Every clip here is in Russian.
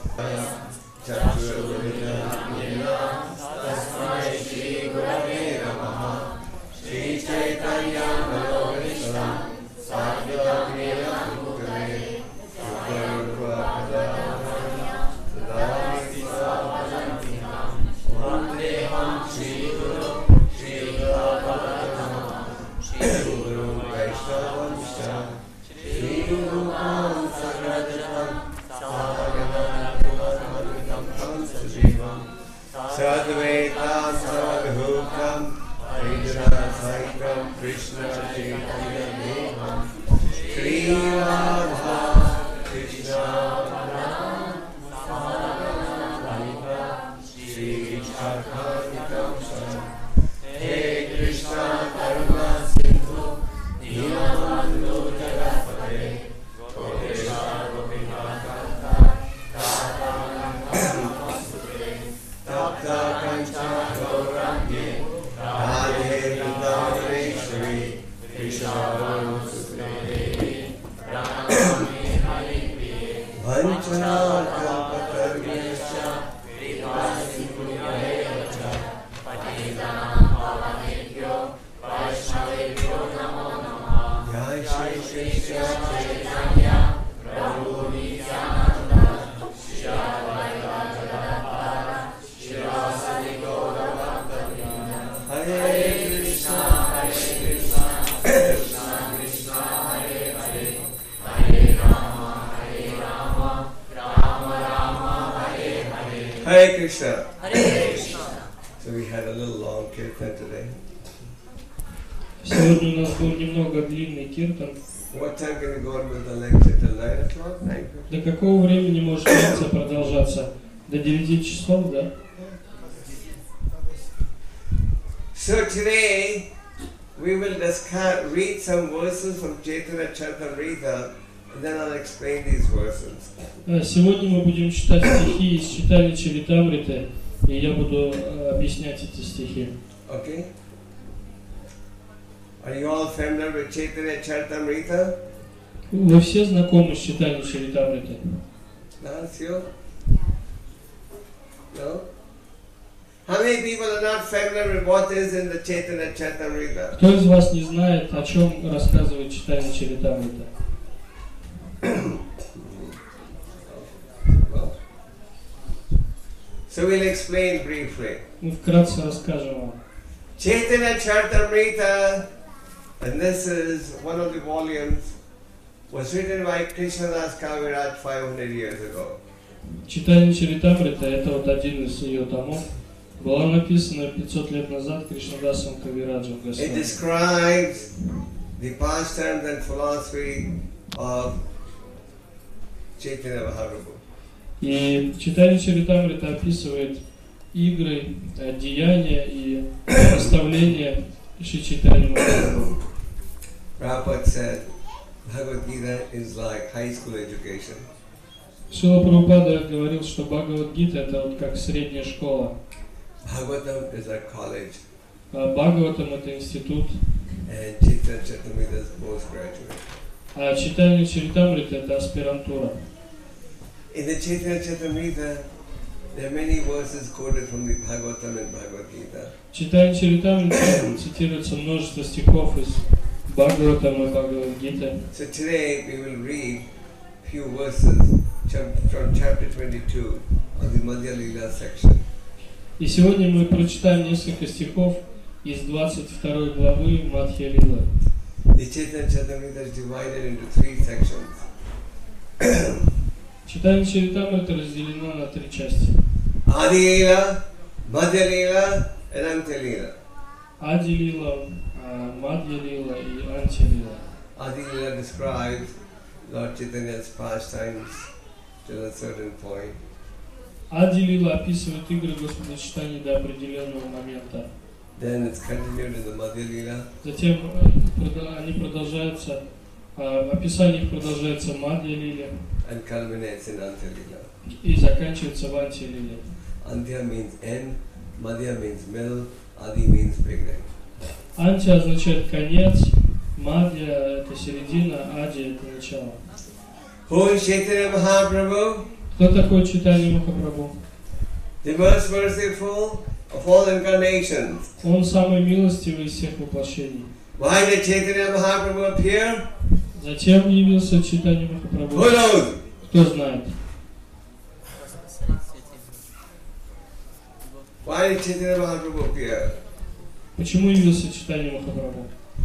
Hare Krishna. Hare Krishna. So we had a little long kirtan today. Сегодня у нас был немного длинный киртан. What time can you go on with the lecture? Till 9 o'clock? 9? До какого времени может лекция продолжаться? До 9 часов, да? So today we will read some verses from Chaitanya Charitamrita, and then I'll explain these verses. Сегодня мы будем читать стихи из Чайтанья Чаритамриты, и я буду объяснять эти стихи. Okay? Are you all familiar with Chaitanya Charitamrita? Вы все знакомы с Чайтаньей Чаритамритой? That's you? No? How many people are not familiar with what is in the Chaitanya Charitamrita? Кто из вас не знает, о чем рассказывает Чайтанья Чаритамрита? So we'll explain briefly. Мы вкратце расскажем вам. Chaitanya Charitamrita, and this is one of the volumes, was written by Krishnadas Kaviraj 500 years ago. Чайтанья Чаритамрита, это вот один из ее томов, была написана 500 лет назад Кришнадасом Кавираджем It Госвами. describes the pastimes and philosophy of Chaitanya Mahaprabhu. И Чайтанья Чаритамрита описывает игры, деяния и наставления Шри Чайтаньи Махапрабху. Prabhupada said, Bhagavad Gita is like high school education. Шрила Прабхупада говорил, что Бхагавад-гита это вот как средняя школа. Bhagavatam is a college. А Бхагаватам это институт. And Chaitanya Charitamrita is postgraduate. А Чайтанья Чаритамрита это аспирантура. In the Chaitanya Charitamrita, there are many verses quoted from the Bhagavatam and Bhagavad Gita. В Чайтанье Чаритамрите цитируется множество стихов из Бхагаватама и Бхагавад-гиты. So today we will read few verses from chapter 22 of the Madhya Lila section. И сегодня мы прочитаем несколько стихов из 22 главы Мадхья Лилы. The Chaitanya Charitamrita is divided into 3 sections. Чайтанья Чаритамрита разделена на 3 части. Adi Lila, Madhya Lila, and Antya Lila. Ади Лила, Мадхья Лила и Антья Лила. Adi Lila describes Lord Chaitanya's pastimes till a certain point. Ади Лила описывает игры Господа Чайтаньи до определенного момента. Then it's continued in the Madhya Lila. Затем они продолжаются, описание их продолжается в Мадхья Лиле And culminates in Antya Lila. и заканчивается в Антья Лиле. Antya means end, Madhya means middle, Adi means beginning. Антья означает конец, Мадхья это середина, Ади это начало. Who is Chaitanya Mahaprabhu? Кто такой Чайтанья Махапрабху? The most merciful of all incarnations. Он самый милостивый из всех воплощений. Why did Chaitanya Mahaprabhu appear? Зачем явился Чайтанья Махапрабху? Who knows? Кто знает? Why did Chaitanya Mahaprabhu appear? Почему явился Чайтанья Махапрабху?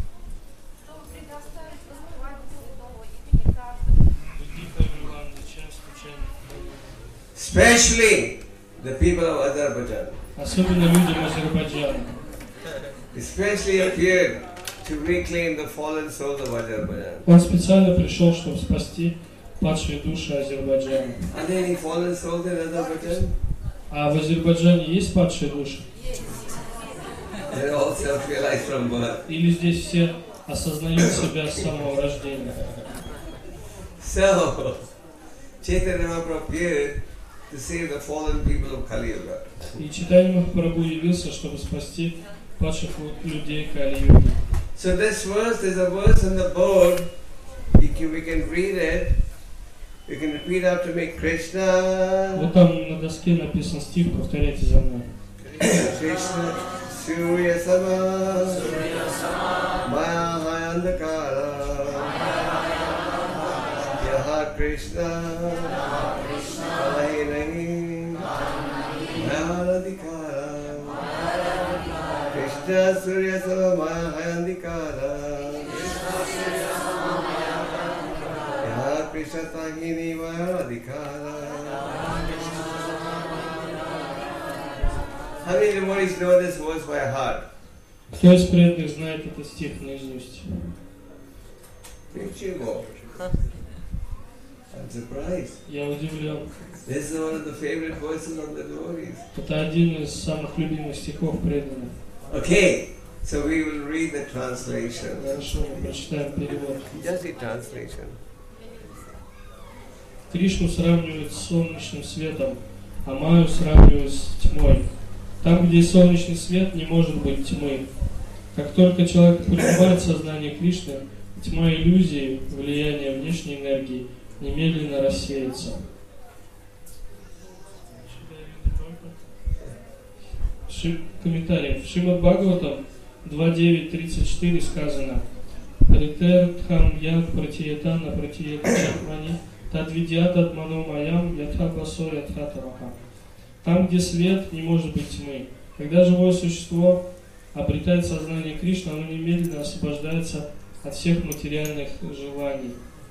Especially the people of Azerbaijan. Особенно людям Азербайджана. Especially appeared to reclaim the fallen souls of Azerbaijan. Он специально пришел, чтобы спасти падшие души Азербайджана. Are there any fallen souls in Azerbaijan? А в Азербайджане есть падшие души? They're all self-realized from birth. Или здесь все осознают себя с самого рождения? So, Chaitanya Mahaprabhu appeared to save the fallen people of Kali Yuga. И Чайтанья Махапрабху явился, чтобы спасти падших людей Кали-юги. So this verse is a verse on the board. We can read it. We can repeat after me. Krishna. Вот там на доске написан стих, повторяйте за мной. Krishna. Surya Sama. Maya Hayandakara. Yaha Krishna. Nahi nahi. Mayadikara. Krishna Surya Sama Maya Hayandikara. Yaha Krishna Tahini Mayadikara. How many devotees know this verse by heart? Кто из преданных знает этот стих наизусть? I'm surprised. Я удивлен. This is one of the favorite verses of the devotees. Это один из самых любимых стихов преданных. Okay, so we will read the translation. Хорошо, мы прочитаем перевод. Just the translation. Кришну сравнивают с солнечным светом, а Майю сравнивают с тьмой. Там, где солнечный свет, не может быть тьмы. Как только человек принимает сознание Кришны, тьма иллюзии, влияния внешней энергии, немедленно рассеется. Комментарий. В Шримад Бхагаватам 2.9.34 сказано: Ритертхам яд пратиетана пратиетачатмани тадвидьят атмано маям ятха басо ятха тараха. Там, где свет, не может быть тьмы. Когда живое существо обретает сознание Кришны, оно немедленно освобождается от всех материальных желаний.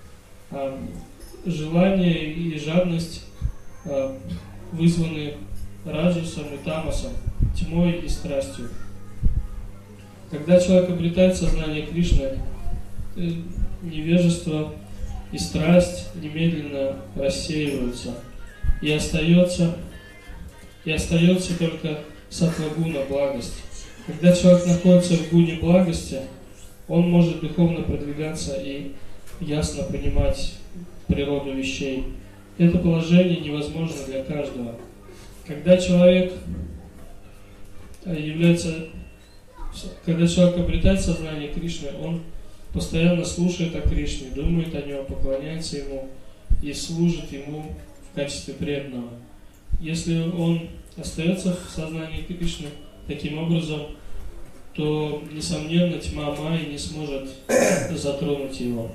Желания и жадность вызваны раджасом и тамасом, тьмой и страстью. Когда человек обретает сознание Кришны, невежество и страсть немедленно рассеиваются, и остается только саттва-гуна, благость. Когда человек находится в гуне благости, он может духовно продвигаться и ясно понимать природу вещей. Это положение невозможно для каждого. Когда человек обретает сознание Кришны, он постоянно слушает о Кришне, думает о нем, поклоняется ему и служит ему в качестве преданного. Если он остается в сознании Кришны таким образом, то, несомненно, тьма Майи не сможет затронуть его.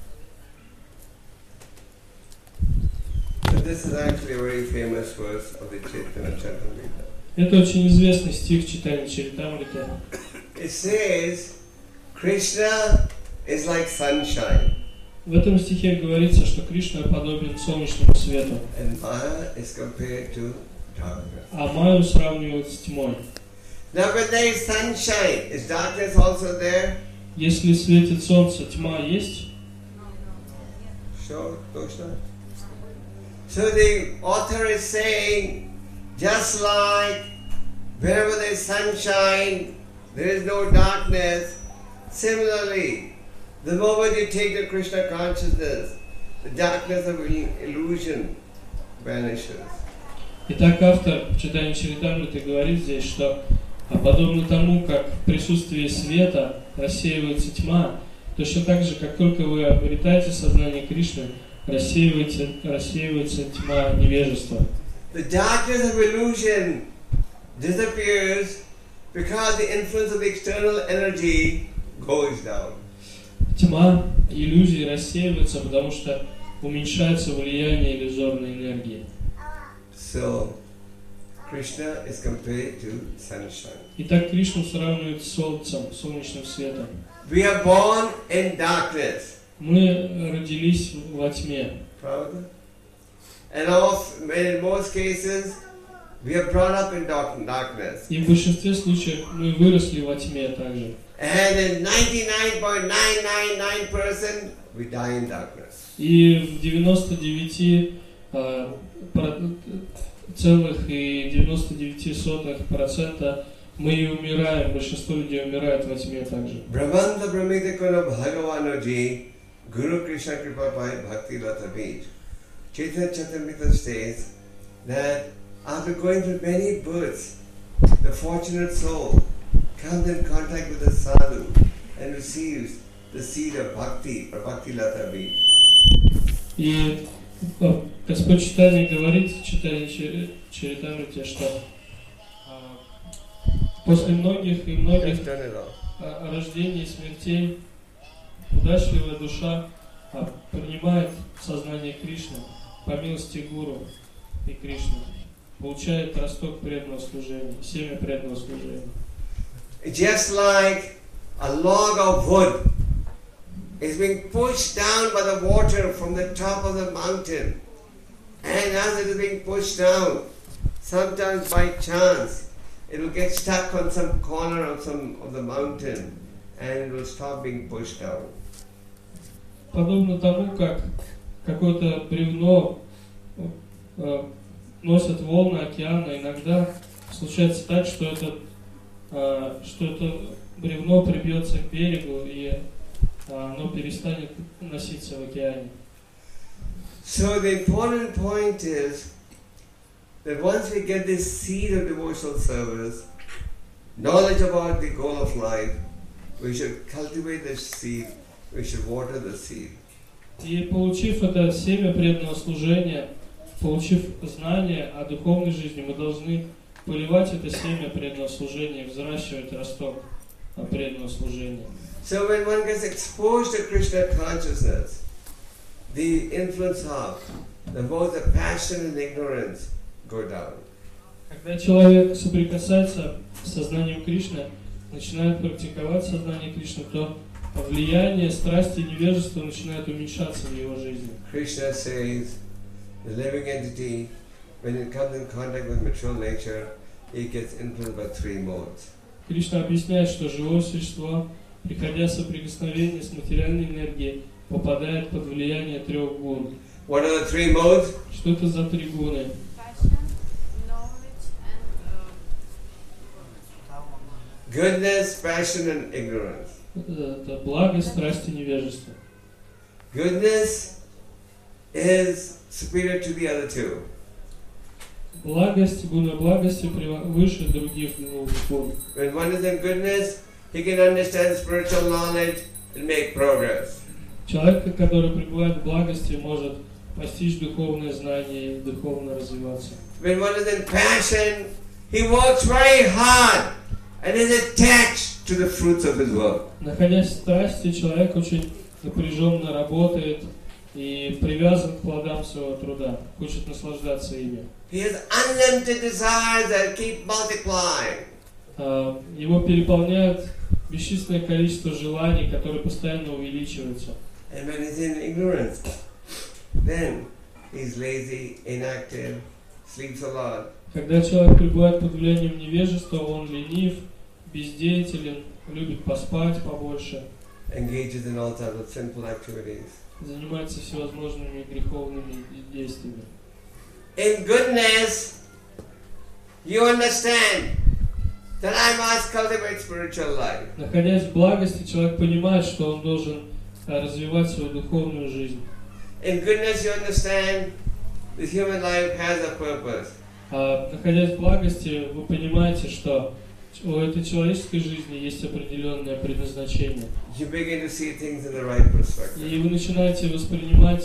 This is actually a very famous verse of the Chaitanya Charitamrita. Это очень известный стих Чайтаньи Чаритамриты. It says, Krishna is like sunshine. В этом стихе говорится, что Кришна подобен солнечному свету, And Maya is compared to darkness. а Майю сравнивают с тьмой. Now when there is sunshine, is darkness also there? Если светит солнце, тьма есть? Sure, Krishna. So the author is saying, just like wherever there is sunshine, there is no darkness. Similarly, the moment you take the Krishna consciousness, the darkness of illusion vanishes. Итак, автор Чайтаньи Чаритамриты говорит здесь, что подобно тому, как в присутствии света рассеивается тьма, точно так же, как только вы обретаете сознание Кришны, рассеивается тьма невежества. The darkness of illusion disappears because the influence of the external energy goes down. Тьма иллюзий рассеивается, потому что уменьшается влияние иллюзорной энергии. So, Krishna is compared to sunshine. Итак, Кришну сравнивают с солнцем, солнечным светом. We are born in darkness. Мы родились во тьме. Pravda? And in most cases, we are brought up in darkness. И в большинстве случаев мы выросли во тьме также. And in 99.999%, we die in darkness. И в 99,99% мы и умираем, большинство людей умирают во тьме также. Brahmanta Brahmita Kuna Bhagavanoji Guru Krishna Kripa Pai Bhakti Lata Beach. Chaitanya Charitamrita states that after going through many births, the fortunate soul comes in contact with the sadhu and receives the seed of bhakti or Bhakti Lata Beach. И Господь Чайтанья говорит в Чаритамрите, что после многих и многих рождений и смертей удачливая душа принимает сознание Кришны по милости Гуру и Кришны, получает росток преданного служения, семя преданного служения. Just like a log of wood is being pushed down by the water from the top of the mountain, and as it is being pushed down, sometimes by chance, it will get stuck on some corner of the mountain, and it will stop being pushed down. Подобно тому, как какое-то бревно носят волны океана, иногда случается так, что это бревно прибьется к берегу и оно перестанет носиться в океане. So the important point is that once we get this seed of devotional service, knowledge about the goal of life, we should cultivate this seed, we should water the seed. И получив это семя преданного служения, получив знание о духовной жизни, мы должны поливать это семя преданного служения, взращивать росток преданного служения. So when one gets exposed to Krishna consciousness, the influence of both the passion and ignorance go down. Когда человек соприкасается с сознанием Кришны, начинает практиковать сознание Кришны, то влияние страсти и невежества начинает уменьшаться в его жизни. Krishna says, the living entity, when it comes in contact with material nature, it gets influenced by three modes. Кришна объясняет, что живое существо, приходя в соприкосновение с материальной энергией, попадает под влияние трех гун. What are the three modes? Что это за три гуны? Goodness, passion, and ignorance. Это благость, страсть и невежество. Goodness is superior to the other two. Благость, гуна благости выше других двух гун. When one is in goodness, he can understand spiritual knowledge and make progress. Человек, который пребывает в благости, может постичь духовное знание и духовно развиваться. When one is in passion, he works very hard and is attached to the fruits of his work. Находясь в страсти, человек очень напряженно работает и привязан к плодам своего труда, хочет наслаждаться ими. He has unlimited desires that keep multiplying. Его переполняют бесчисленное количество желаний, которые постоянно увеличиваются. And when he's in ignorance, then he's lazy, inactive, sleeps a lot. Когда человек пребывает под влиянием невежества, он ленив, бездеятелен, любит поспать побольше, Engages in all types of sinful activities. занимается всевозможными греховными действиями. In goodness, you understand that I must cultivate spiritual life. Находясь в благости, человек понимает, что он должен развивать свою духовную жизнь. In goodness, you understand this human life has a purpose. Находясь в благости, вы понимаете, что у этой человеческой жизни есть определенное предназначение. You begin to see things in the right perspective. И вы начинаете воспринимать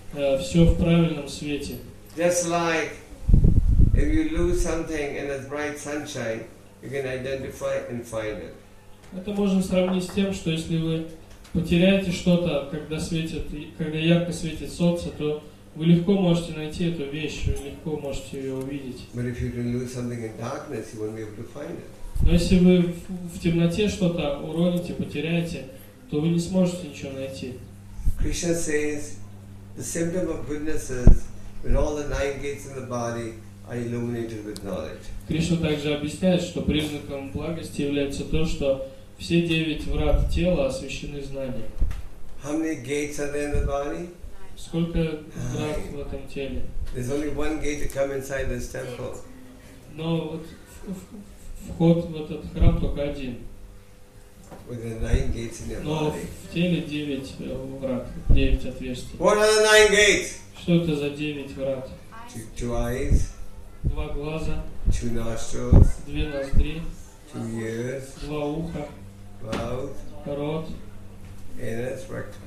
все в правильном свете. Just like if you lose something in the bright sunshine, you can identify and find it. Это можно сравнить с тем, что если вы потеряете что-то, когда ярко светит солнце, то вы легко можете найти эту вещь, вы легко можете ее увидеть. But if you can lose something in darkness, you won't be able to find it. Но если вы в темноте что-то уроните, потеряете, то вы не сможете ничего найти. Krishna says the symptom of goodness is when all the 9 gates in the body are illuminated with knowledge. Кришна также объясняет, что признаком благости является то, что все 9 врат тела освящены знанием. How many gates are there in the body? Сколько врат в этом теле? There's only one gate to come inside this temple. Но вот вход в этот храм только один. With the 9 gates in your Но body. в теле 9 врат, 9 отверстий. What are the 9 gates? Что это за 9 врат? Two eyes, 2 глаза, 2 nostrils, 2 ноздри, 2 ears, 2 уха, mouth, рот, anus, rectum.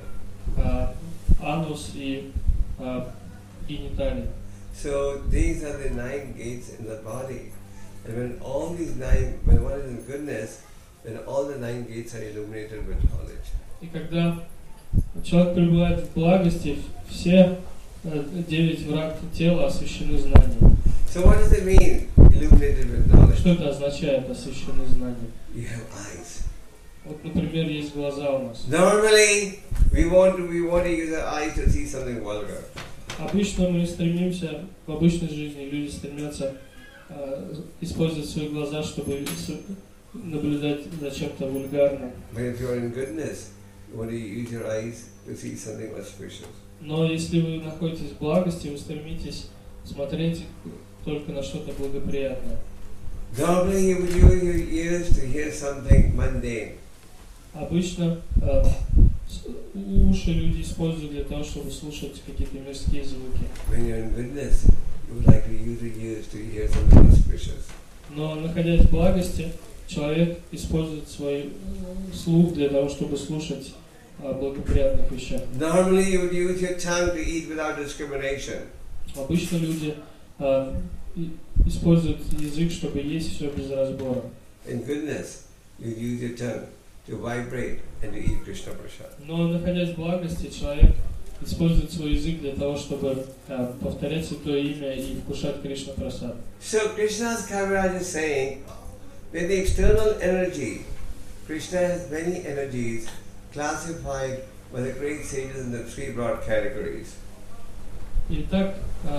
анус и гениталии. So these are the 9 gates in the body. And when all these 9, when one is in goodness, then all the 9 gates are illuminated with knowledge. И когда человек пребывает в благости, все 9 врат тела освящены знанием. So what does it mean, illuminated with knowledge? Что это означает, освящены знанием? You have eyes. Вот, например, есть глаза у нас. Normally, we want to use our eyes to see something vulgar. Обычно мы стремимся, в обычной жизни люди стремятся использовать свои глаза, чтобы наблюдать за чем-то вульгарным. But if you're in goodness, you want to use your eyes to see something auspicious. Но если вы находитесь в благости, вы стремитесь смотреть только на что-то благоприятное. Normally, you would use your ears to hear something mundane. Обычно уши люди используют для того, чтобы слушать какие-то мирские звуки. When you're in goodness, you would like to use your ears to hear something auspicious. Но находясь в благости, человек использует свой слух для того, чтобы слушать о благоприятных вещах. Normally, you would use your tongue to eat without discrimination. Обычно люди используют язык, чтобы есть все без разбора. In goodness, you use your tongue to vibrate and to eat Krishna Prasad. Но находясь в благости, человек использует свой язык для того, чтобы повторять Святое Имя и вкушать Кришна Прасад. So Krishna's Kaviraj is saying that the external energy, Krishna has many energies classified by the great sages in the 3 broad categories. Итак,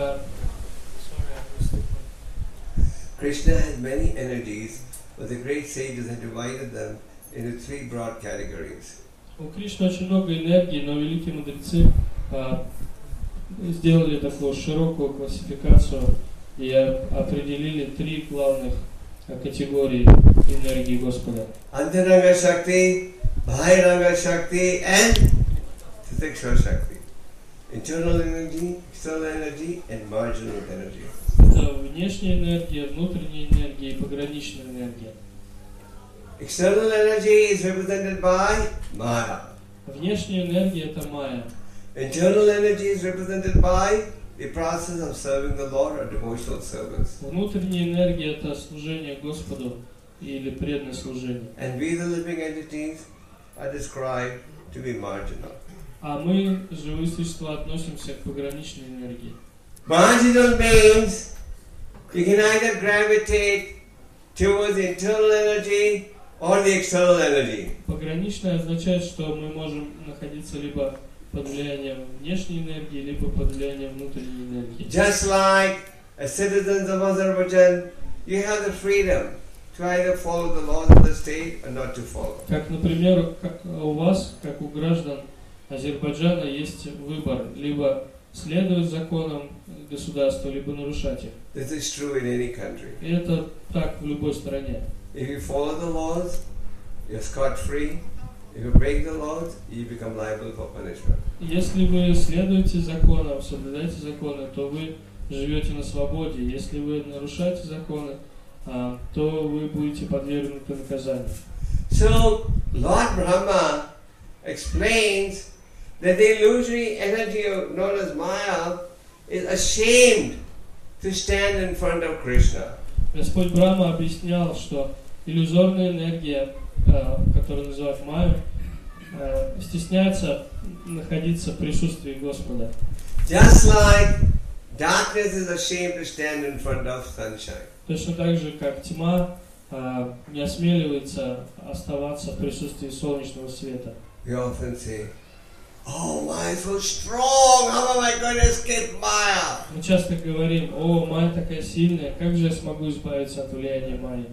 Krishna has many energies, but the great sages have divided them into 3 broad categories. У Кришны очень много энергии, но великие мудрецы сделали такую широкую классификацию и определили 3 главных категории энергии Господа. Antaranga Shakti, Bahiranga Shakti and Titikshva Shakti. Internal energy, external energy and marginal energy. Это внешняя энергия, внутренняя энергия и пограничная энергия. External energy is represented by Maya. Внешняя энергия – это майя. Internal energy is represented by the process of serving the Lord or devotional service. Внутренняя энергия – это служение Господу или преданное служение. And we, the living entities, are described to be marginal. А мы, живые существа, относимся к пограничной энергии. Marginal means you can either gravitate towards the internal energy or the external energy. Пограничное означает, что мы можем находиться либо под влиянием внешней энергии, либо под влиянием внутренней энергии. Just like as citizens of Azerbaijan, you have the freedom to either follow the laws of the state or not to follow. Как, например, у вас, как у граждан Азербайджана, есть выбор либо следовать законам государства, либо нарушать их. This is true in any country. И это так в любой стране. If you follow the laws, you're scot-free. If you break the laws, you become liable for punishment. Если вы следуете законам, соблюдаете законы, то вы живете на свободе. Если вы нарушаете законы, то вы будете подвергнуты наказанию. So, Lord Brahma explains that the illusory energy known as Maya is ashamed to stand in front of Krishna. Господь Брахма объяснял, что иллюзорная энергия, которую называют Майя, стесняется находиться в присутствии Господа. Just like darkness is ashamed to stand in front of sunshine. Точно так же, как тьма не осмеливается оставаться в присутствии солнечного света. We often say, "Oh, Maya is so strong. How am I going to escape Maya?" Мы часто говорим: о, Майя такая сильная, как же я смогу избавиться от влияния Майи?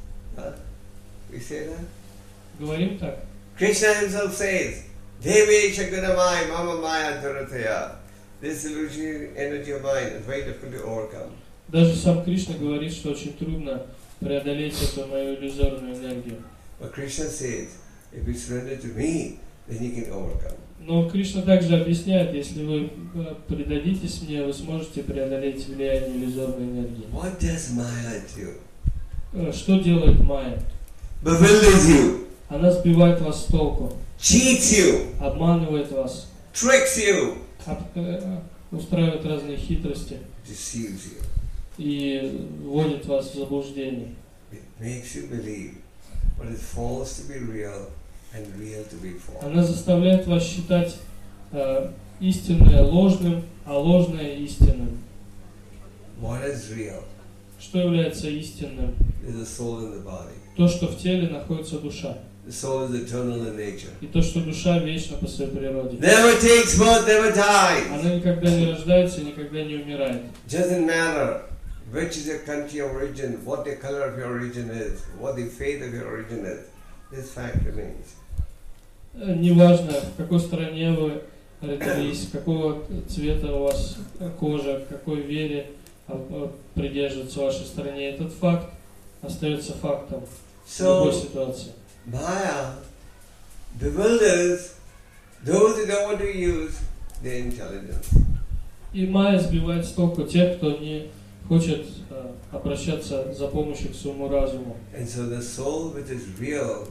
We say that. Говорим так. Krishna himself says, "Devi Shakunamai Mama Maya Durataya." This illusory energy of mine is very difficult to overcome. Даже сам Кришна говорит, что очень трудно преодолеть эту мою иллюзорную энергию. But Krishna says, if you surrender to me, then you can overcome. Но Кришна также объясняет, если вы предадитесь мне, вы сможете преодолеть влияние иллюзорной энергии. What does Maya do? Что делает Майя? Bewilders you, Она сбивает вас с толку, cheats you, обманывает вас, tricks you, устраивает разные хитрости deceives you. и вводит вас в заблуждение. It makes you believe what is false to be real and real to be false. Она заставляет вас считать истинное ложным, а ложное истинным. What is real? Что является истинным? Is the soul in the body. То, что в теле находится душа. The soul is eternal in nature. И то, что душа вечна по своей природе. Never takes birth, never dies. Она никогда не рождается и никогда не умирает. Doesn't matter which is your country of origin, what the color of your origin is, what the faith of your origin is. This fact remains. Неважно, в какой стране вы родились, какого цвета у вас кожа, какой вере придерживается в вашей стране, этот факт остается фактом в любой ситуации. Maya bewilders those who don't want to use their intelligence. И Майя сбивает с толку тех, кто не хочет обращаться за помощью к своему разуму. And so the soul which is real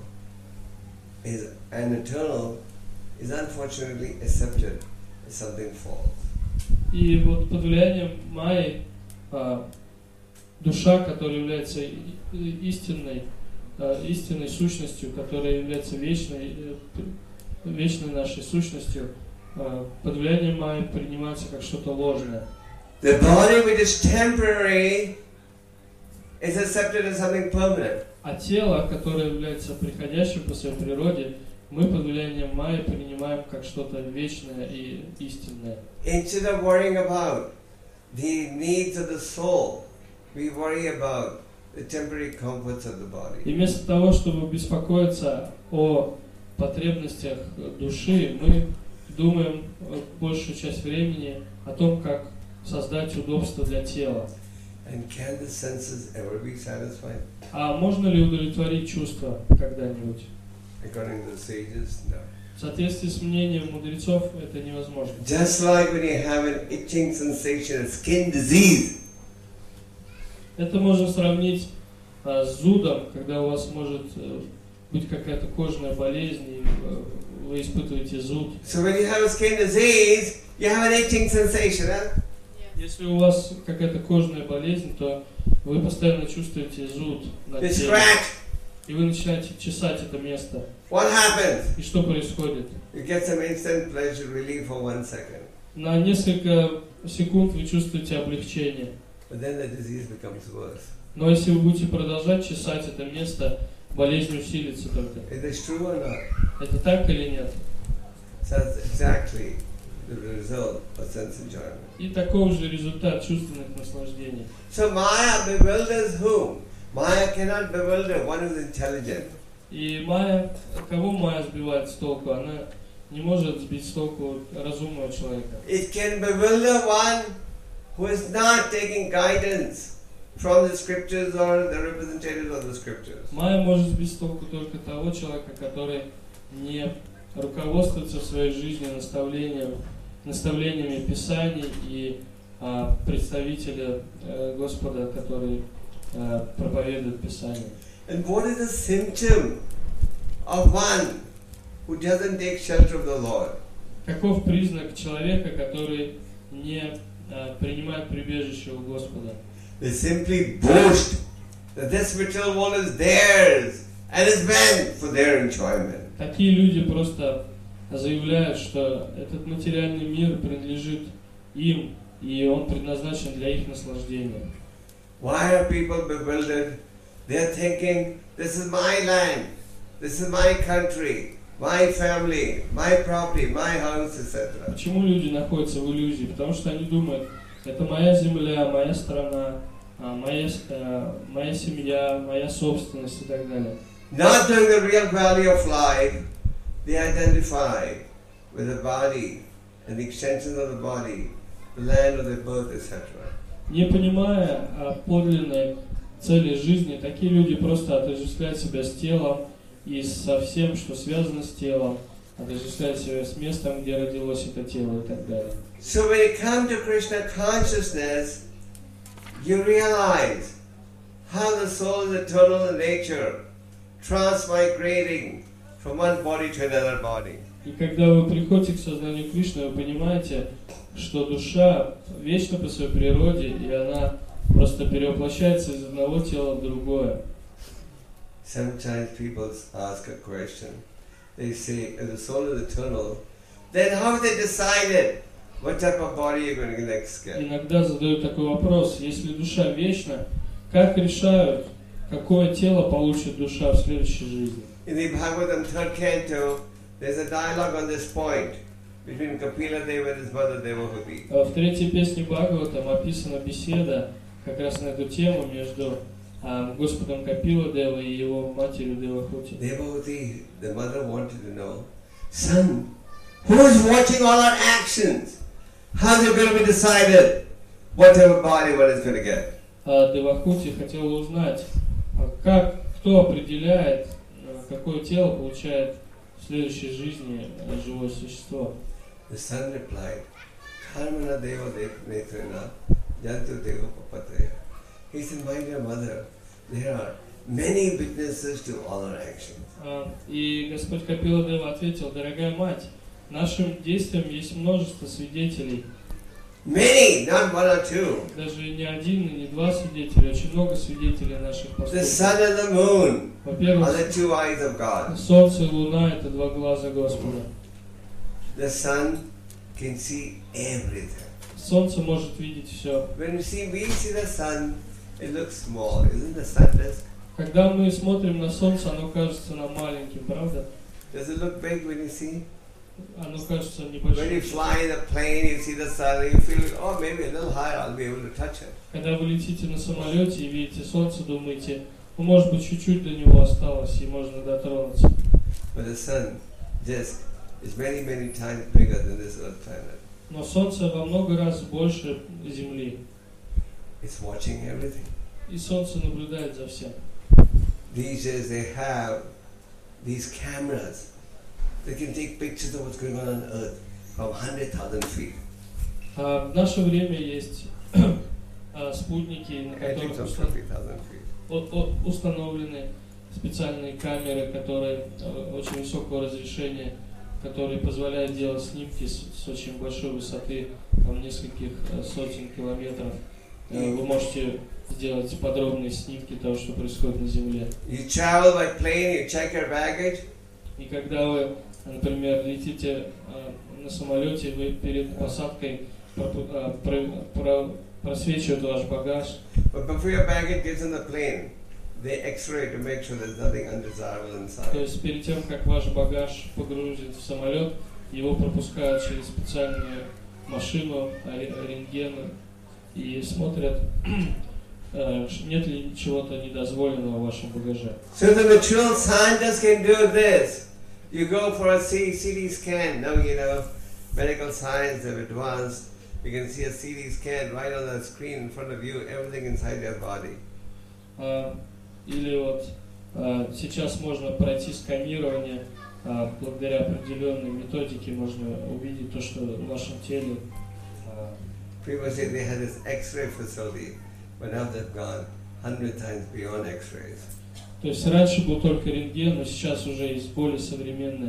is and eternal is unfortunately accepted as something false. И вот под влиянием Майи душа, которая является истинной сущностью, которая является вечной нашей сущностью, под влиянием Майи принимается как что-то ложное. The body which is temporary is accepted as something permanent. А тело, которое является приходящим по своей природе, мы под влиянием Майи принимаем как что-то вечное и истинное. Instead of worrying about the needs of the soul, we worry about the temporary comforts of the body. И вместо того, чтобы беспокоиться о потребностях души, мы думаем большую часть времени о том, как создать удобство для тела. And can the senses ever be satisfied? А можно ли удовлетворить чувства когда-нибудь? According to the sages, no. В соответствии с мнением мудрецов это невозможно. Just like when you have an itching sensation, a skin disease. Это можно сравнить с зудом, когда у вас может быть какая-то кожная болезнь, и вы испытываете зуд. So when you have a skin disease, you have an itching sensation, huh? Если у вас какая-то кожная болезнь, то вы постоянно чувствуете зуд на You теле. scratch. И вы начинаете чесать это место. What happens? И что происходит? You get some instant pleasure relief for 1 second. На несколько секунд вы чувствуете облегчение. But then the disease becomes worse. Но если вы будете продолжать чесать это место, болезнь усилится только. Is this true or not? Это так или нет? So that's exactly the result of sense enjoyment. И такой же результат чувственных наслаждений. So Maya bewilders whom? Maya cannot bewilder one who is intelligent. И Майя, кого Майя сбивает с толку? Она не может сбить с толку разумного человека. It can bewilder one who is not taking guidance from the scriptures or the representatives of the scriptures. Майя может сбить с толку только того человека, который не руководствуется в своей жизни наставлениями Писаний и представителя Господа, который проповедует Писание. And what is the symptom of one who doesn't take shelter of the Lord? Каков признак человека, который не принимает прибежище у Господа? They simply boast that this material world is theirs and is meant for their enjoyment. Такие люди просто заявляют, что этот материальный мир принадлежит им, и он предназначен для их наслаждения. Why are people bewildered? They are thinking, this is my land, this is my country, my family, my property, my house, etc. Почему люди находятся в иллюзии? Потому что они думают, это моя земля, моя страна, моя семья, моя собственность и так далее. Not knowing the real value of life, they identify with the body and the extensions of the body, the land of their birth, etc. Не понимая подлинной цели жизни, такие люди просто отождествляют себя с телом и со всем, что связано с телом, отождествляют себя с местом, где родилось это тело и так далее. So when you come to Krishna consciousness, you realize how the soul is eternal in nature, transmigrating from one body to another body. И когда вы приходите к сознанию Кришны, вы понимаете, что душа вечна по своей природе, и она просто перевоплощается из одного тела в другое. Sometimes people ask a question. They say, if the soul is eternal, then how have they decided what type of body you're going to next get? Иногда задают такой вопрос: если душа вечна, как решают, какое тело получит душа в следующей жизни? In the Bhagavatam 3rd canto, there's a dialogue on this point between Kapila Deva and his mother Devahuti. В третьей песне Бхагаватам описана беседа как раз на эту тему между Господом Капила Дева и его матерью Девахути. Devahuti, the mother, wanted to know, son, who is watching all our actions? How is it going to be decided what type of body one is going to get? Девахути хотела узнать, кто определяет, какое тело получает в следующей жизни живое существо. The son replied, Karmana Deva Netrena Jantu Deva Papataya. He said, my dear mother, there are many witnesses to all our actions. И Господь Капила Дева ответил: дорогая мать, нашим действиям есть множество свидетелей. Many, not one or two. Даже не один и не два свидетеля, очень много свидетелей наших The поступков. sun and the moon are Во-первых, the two eyes of God. солнце и луна — это два глаза Господа. The sun can see everything. Солнце может видеть все. When we see the sun, it looks small. Isn't the sun disk? Когда мы смотрим на солнце, оно кажется нам маленьким, правда? Does it look big when you see? Оно кажется When you небольшим. fly in a plane, you see the sun, and you feel, oh, maybe a little higher, I'll be able to touch it. Когда вы летите на самолете и видите солнце, думаете, ну, может быть, чуть-чуть до него осталось, и можно дотронуться. But the sun disk is many, many times bigger than this earth planet. Но солнце во много раз больше Земли, It's watching everything. и солнце наблюдает за всем. These days they have these cameras that can take pictures of what's going on earth from 100,000 feet. В наше время есть спутники, на I think которых so, 50,000 feet. установлены специальные камеры, которые очень высокого разрешения, которые позволяют делать снимки с очень большой высоты, там нескольких сотен километров. Вы можете сделать подробные снимки того, что происходит на Земле. You travel by plane, you check your baggage. И когда вы, например, летите на самолете, вы перед посадкой просвечивают ваш багаж. But before your baggage gets on the plane, they X-ray to make sure there's nothing undesirable То inside. есть перед тем, как ваш багаж погрузят в самолет, его пропускают через специальную машину, рентген, и смотрят, нет ли чего-то недозволенного в вашем багаже. So the material scientists can do this. You go for a CT scan. Now you know medical science have advanced. You can see a CT scan right on the screen in front of you, everything inside your body. Или вот сейчас можно пройти сканирование, благодаря определенной методике можно увидеть то, что в вашем теле. Previously they had this X-ray facility, but now they've gone 100 times beyond X-rays. То есть раньше был только рентген, но сейчас уже есть более современная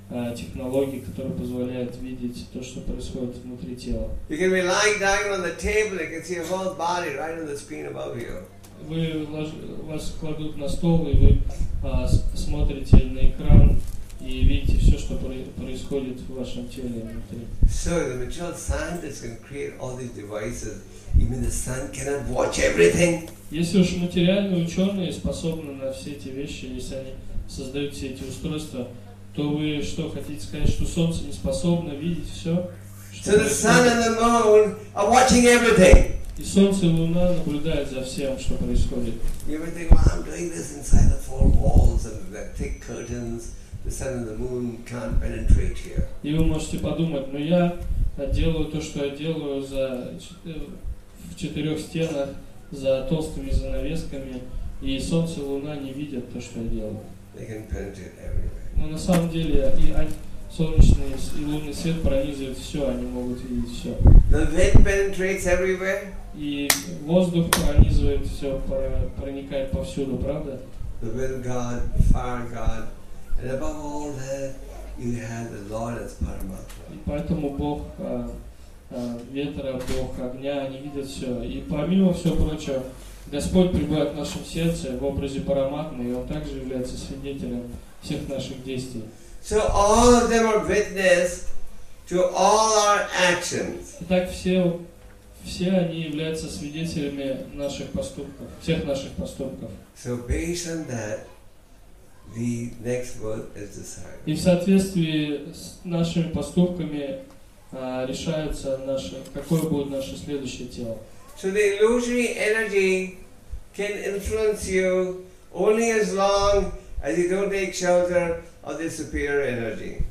технологий, которые позволяют видеть то, что происходит внутри тела. You can be lying down on the table, you can see your whole body right on the screen above you. Вас кладут на стол, и вы смотрите на экран и видите все, что происходит в вашем теле внутри. So the material scientists can create all these devices. Even the sun cannot watch everything. Если уж материальные ученые способны на все эти вещи, если они создают все эти устройства, то вы что, хотите сказать, что Солнце не способно видеть все? So the sun and the moon are watching everything. И Солнце и Луна наблюдают за всем, что происходит. You may think, well, I'm doing this inside the four walls and the thick curtains. The sun and the moon can't penetrate here. И вы можете подумать, но я делаю то, что я делаю в 4 стенах, за толстыми занавесками, и Солнце и Луна не видят то, что я делаю. They can penetrate everywhere. Но на самом деле и солнечный и лунный свет пронизывают все, они могут видеть все. The wind penetrates everywhere. И воздух пронизывает все, проникает повсюду, правда? The wind God, fire God, and above all that, you have the Lord as Paramatma. И поэтому Бог ветра, Бог огня, они видят все. И помимо всего прочего, Господь пребывает в нашем сердце в образе Параматмы, и Он также является свидетелем всех наших действий. So all of them are witness to all our actions. Итак, все они являются свидетелями наших поступков, всех наших поступков. So based on that, the next word is decided. И в соответствии с нашими поступками решается какое будет наше следующее тело. So the illusory energy can influence you only as long as you don't take shelter of the superior energy.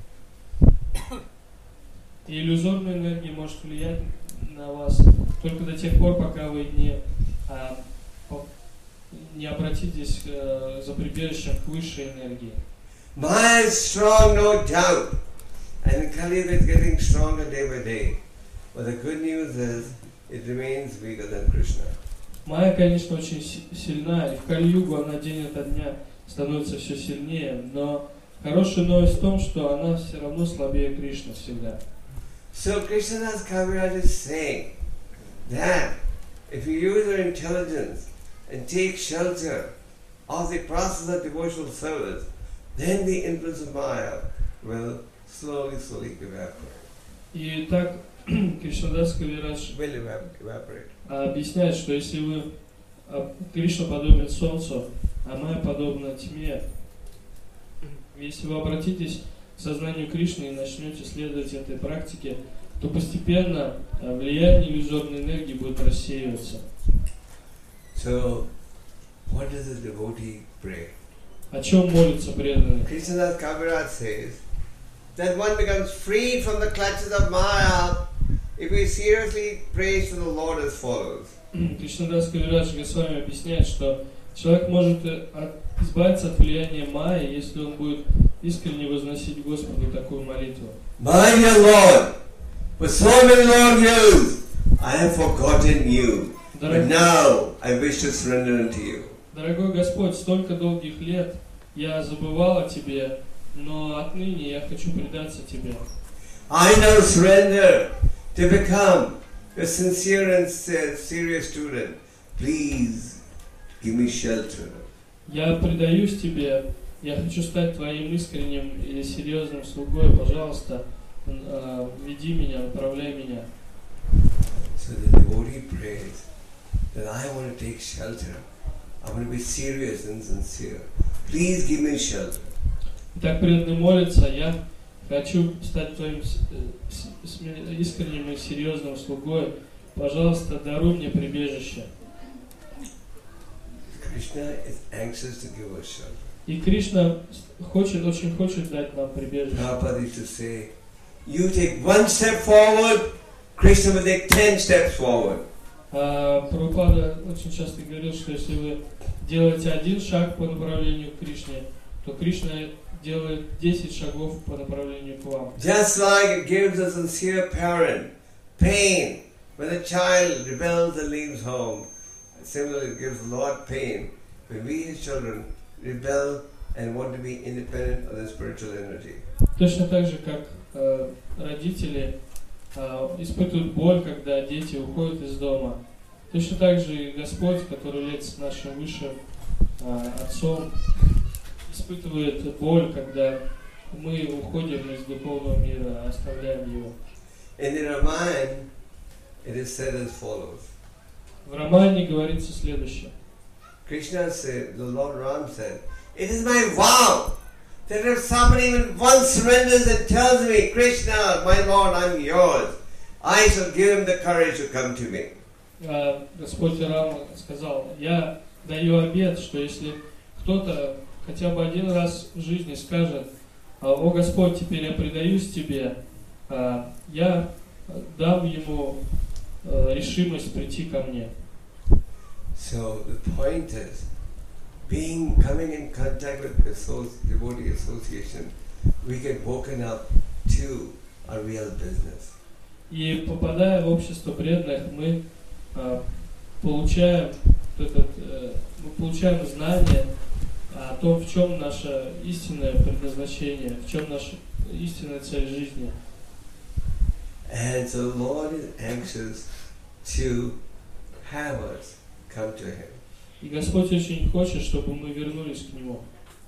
И иллюзорная энергия может влиять на вас только до тех пор, пока вы не обратитесь за прибежищем к высшей энергии. Maya is strong, no doubt, and Kali is getting stronger day by day. But the good news is, it remains weaker than Krishna. Майя, конечно, очень сильна, и в Кали-югу она день ото дня становится все сильнее, но хорошая новость в том, что она все равно слабее Кришны всегда. So Krishnadas Kaviraj is saying that if you use your intelligence and take shelter of the process of devotional service, then the influence of Maya will slowly evaporate. И так Кришнадас Кавирадж объясняет, что если вы Кришна подобен солнцу, а Майя подобна тьме, если вы обратитесь к сознанию Кришны и начнете следовать этой практике, то постепенно влияние иллюзорной энергии будет рассеиваться. So, what does the devotee pray? О чем молится преданный? Krishnadas Kaviraj says that one becomes free from the clutches of Maya if he seriously prays to the Lord as follows. Кришнадас Кавирадж Госвами объясняет, что человек может избавиться от влияния Майи, если он будет искренне возносить Господу такую молитву. My dear Lord, for so many long years I have forgotten you, but now I wish to surrender unto you. Дорогой Господь, столько долгих лет я забывал о Тебе, но отныне я хочу предаться Тебе. I now surrender to become a sincere and serious student. Please give me shelter. Я предаюсь Тебе, я хочу стать Твоим искренним и серьезным слугой. Пожалуйста, веди меня, направляй меня. So the devotee prays that I want to take shelter. I want to be serious and sincere. Please give me shelter. Так преданный молится, я хочу стать Твоим искренним и серьезным слугой. Пожалуйста, даруй мне прибежище. Krishna is anxious to give us shelter. И Кришна очень хочет дать нам прибежище. Prabhupada used to say, you take one step forward, Krishna will take 10 steps forward. Прабхупада очень часто говорил, что если вы делаете один шаг по направлению к Кришне, то Кришна делает 10 шагов по направлению к вам. Just like it gives a sincere parent pain when a child rebels and leaves home, similarly it gives a lot of pain when we as children rebel and want to be independent of the spiritual energy. Точно так же, как родители испытывают боль, когда дети уходят из дома. Точно так же и Господь, который является нашим высшим Отцом, испытывает боль, когда мы уходим из духовного мира, оставляем его. In the Ramayana, it is said as follows. В Рамайне говорится следующее. Krishna said, the Lord Ram said, "It is my vow that if someone even once surrenders and tells me, Krishna, my Lord, I'm yours, I shall give him the courage to come to me." Господь Рама сказал: я даю обет, что если кто-то хотя бы один раз в жизни скажет: «О Господь, теперь я предаюсь Тебе», я дам ему решимость прийти ко мне. So the point is, coming in contact with devotee association, we get woken up to a real business. И попадая в общество преданных, мы получаем знание о том, в чем наше истинное предназначение, в чем наша истинная цель жизни. And so the Lord is anxious to have us come to Him. И Господь очень хочет, чтобы мы вернулись к Нему.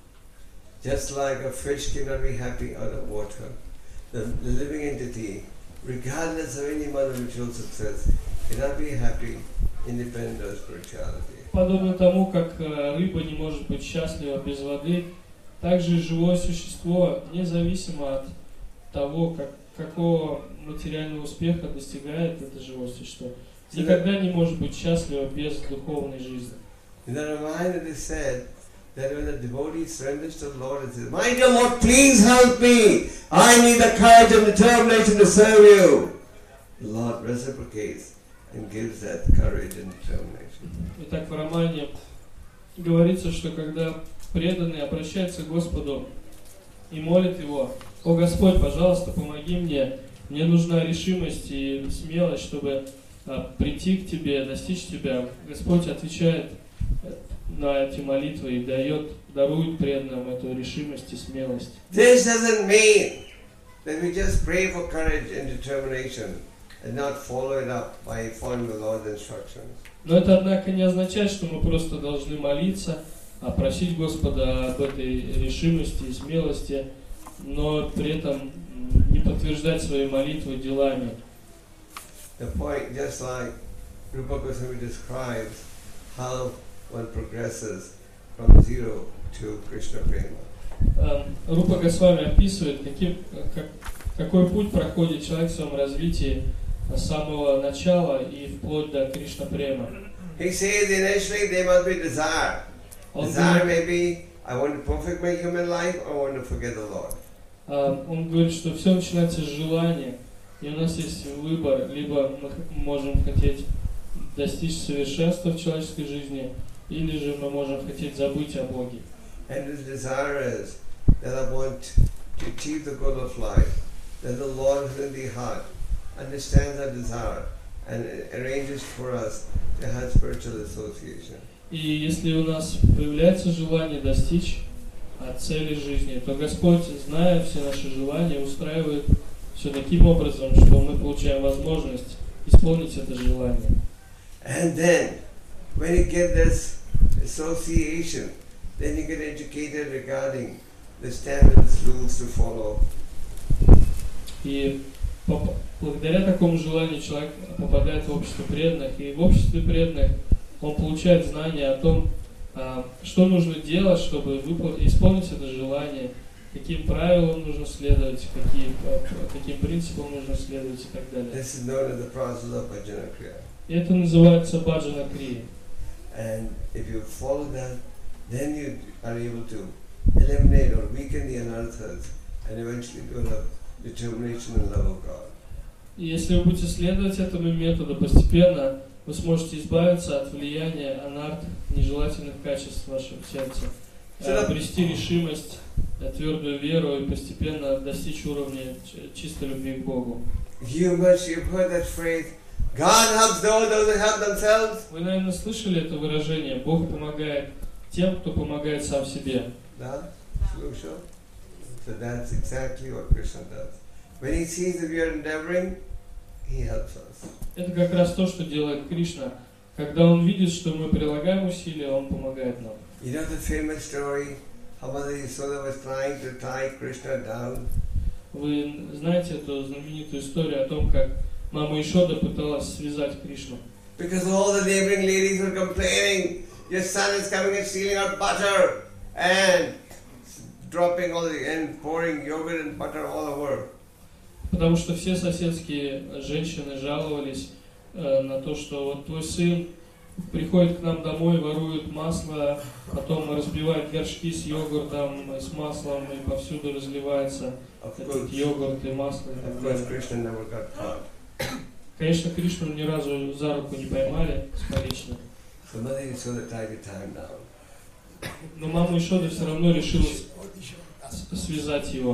Just like a fish cannot be happy out of water, the living entity, regardless of any material success, cannot be happy independent of spirituality. Подобно тому, как рыба не может быть счастлива без воды, также и живое существо, независимо от того, какого материального успеха достигает это живое существо, никогда не может быть счастливо без духовной жизни. In the Ramayana it is said that when the devotee surrenders to the Lord and says, "My dear Lord, please help me. I need the courage and determination to serve you," the Lord reciprocates and gives that courage and determination. Итак, в Романе говорится, что когда преданный обращается к Господу и молит Его: «О Господь, пожалуйста, помоги мне нужна решимость и смелость, чтобы прийти к Тебе, достичь Тебя», Господь отвечает на эти молитвы и дарует преданным эту решимость и смелость. This doesn't mean that we just pray for courage and determination and not follow it up by following the Lord's instructions. Но это, однако, не означает, что мы просто должны молиться, просить Господа об этой решимости и смелости, но при этом не подтверждать свои молитвы делами. The point, just like Rupa Goswami describes how one progresses from zero to Krishna Prema. Рупа Госвами описывает, какой путь проходит человек в своем развитии с самого начала и вплоть до Кришна Према. He says initially there must be desire. Desire may be, I want to perfect my human life, or I want to forget the Lord. Он говорит, что все начинается с желания, и у нас есть выбор: либо мы можем хотеть достичь совершенства в человеческой жизни, или же мы можем хотеть забыть о Боге. And his desire is that I want to achieve the goal of life, that the Lord who is in the heart understands our desire and arranges for us to have spiritual association. И если у нас появляется желание достичь цели жизни, то Господь, зная все наши желания, устраивает все таким образом, что мы получаем возможность исполнить это желание. And then, when you get this association, then you get educated regarding the standards, rules to follow. И благодаря такому желанию человек попадает в общество преданных, и в обществе преданных он получает знания о том, что нужно делать, чтобы исполнить это желание, каким правилам нужно следовать, каким принципам нужно следовать и так далее. This is known as the process of bhajana kriya. И это называется баджана крия. And if you follow that, then you are able to eliminate or weaken the anarthas and eventually develop determination and love of God. И если вы будете следовать этому методу, постепенно вы сможете избавиться от влияния анарт, нежелательных качеств в вашем сердце, обрести решимость, твердую веру и постепенно достичь уровня чистой любви к Богу. You've heard that phrase, God helps those who help themselves. Вы, наверное, слышали это выражение: Бог помогает тем, кто помогает сам себе. Да? Solution? So that's exactly what Krishna does. When he sees that we are endeavoring, he helps us. Это как раз то, что делает Кришна. Когда он видит, что мы прилагаем усилия, он помогает нам. You know the famous story, how Mother Yasoda was trying to tie Krishna down? Вы знаете эту знаменитую историю о том, как мама Ишода пыталась связать Кришну? Because all the neighboring ladies were complaining, your son is coming and stealing our butter and dropping all the and pouring yogurt and butter all over. Потому что все соседские женщины жаловались на то, что вот твой сын приходит к нам домой, ворует масло, потом разбивает горшки с йогуртом, с маслом, и повсюду разливается этот йогурт и масло. И так далее. Конечно, Кришну ни разу за руку не поймали самолично. Но мама Ишода все равно решила связать его.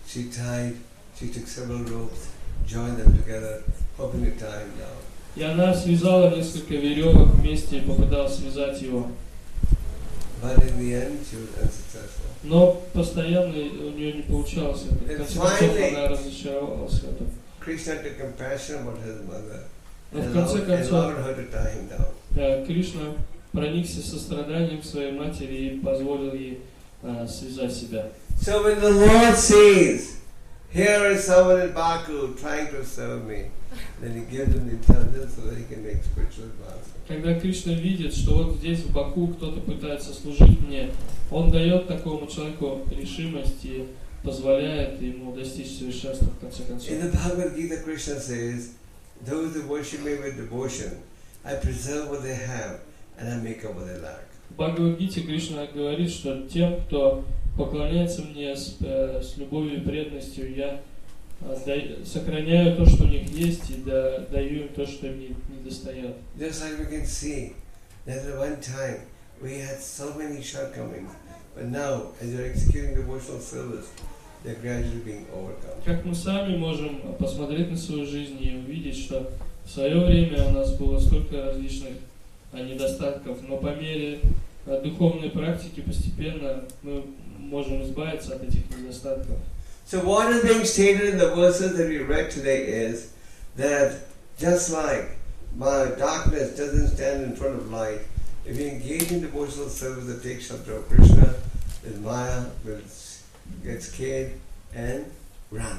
И она связала несколько веревок вместе и попыталась связать его. Но постоянно у нее не получалось это. В конце концов она разочаровалась в этом. Но в конце концов Кришна проникся состраданием к своей матери и позволил ей связать себя. So when the Lord sees, here is someone in Baku trying to serve me, then he gives him the intelligence so that he can make spiritual advancement. Когда Кришна видит, что вот здесь в Баку кто-то пытается служить мне, он дает такому человеку решимость и позволяет ему достичь совершенства в конце концов. In the Bhagavad Gita, Krishna says, those who worship me with devotion, I preserve what they have and I make up what they lack. В Бхагавад-гите Кришна говорит, что тем, кто поклоняется мне с любовью и преданностью, я сохраняю то, что у них есть, и даю им то, что им не достает. Just like we can see that at one time we had so many shortcomings, but now, as you're executing devotional service, they're gradually being overcome. Как мы сами можем посмотреть на свою жизнь и увидеть, что в свое время у нас было столько различных недостатков, но по мере духовной практики постепенно мы можем избавиться от этих недостатков. So what is being stated in the verses that we read today is that just like darkness doesn't stand in front of light, if we engage in devotional service that takes shelter of Krishna, then Maya will get scared and run.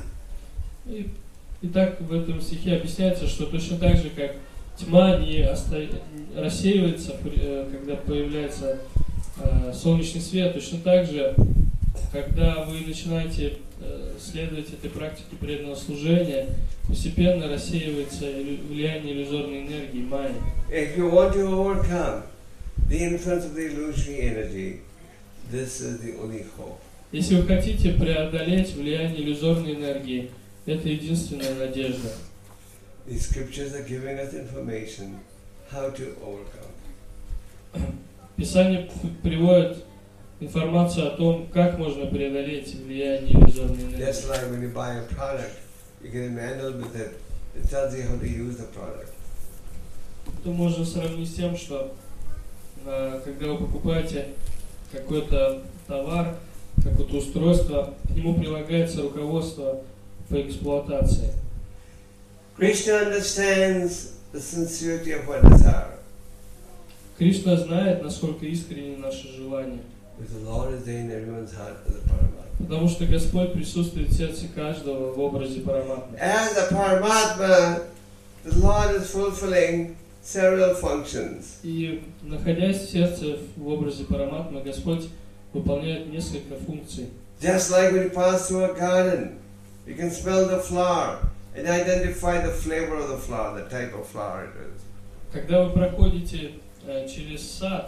Итак, в этом стихе объясняется, что точно так же, как тьма не рассеивается, когда появляется солнечный свет, точно так же, когда вы начинаете следовать этой практике преданного служения, постепенно рассеивается влияние иллюзорной энергии, майи. If you want to overcome the influence of the illusory energy, this is the only hope. Если вы хотите преодолеть влияние иллюзорной энергии, это единственная надежда. The scriptures are giving us information how to overcome. Писание приводит информацию о том, как можно преодолеть влияние иллюзорной энергии. Just like when you buy a product, you get a manual with it. It tells you how to use the product. Это можно сравнить с тем, что когда вы покупаете какой-то товар, какое-то устройство, к нему прилагается руководство по эксплуатации. Krishna understands the sincerity of our desire. Кришна знает, насколько искренне наши желания. Because the Lord is there in everyone's heart as a Paramatma. Потому что Господь присутствует в сердце каждого в образе Параматмы. As a Paramatma, the Lord is fulfilling several functions. И находясь в сердце в образе Параматмы, Господь выполняет несколько функций. Just like when you pass through a garden, you can smell the flower and identify the flavor of the flower, the type of flower it is. Когда вы проходите через сад,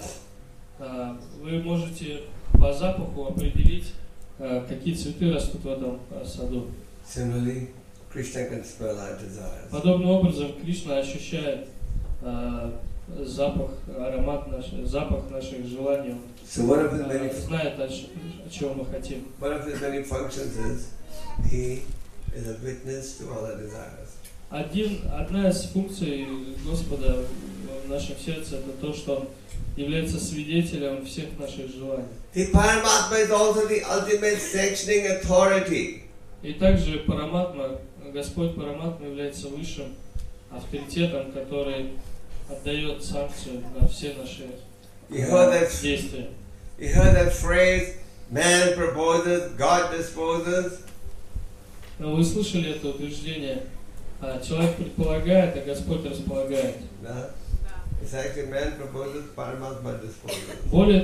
вы можете по запаху определить, какие цветы растут в этом саду. Similarly, Krishna can smell our desires. Подобным образом Кришна ощущает запах, запах наших желаний. Он знает, о чем мы хотим. One of his many functions is he is a witness to all our desires. Одна из функций Господа в нашем сердце это то, что является свидетелем всех наших желаний. The Paramatma is also the ultimate sanctioning authority. И также Параматма, Господь Параматма является высшим авторитетом, который отдает санкцию на все наши действия. You heard that phrase, man proposes, God disposes? Но вы слышали это утверждение? Человек предполагает, а Господь располагает. No. It's actually man proposes, Paramatma disposes. Более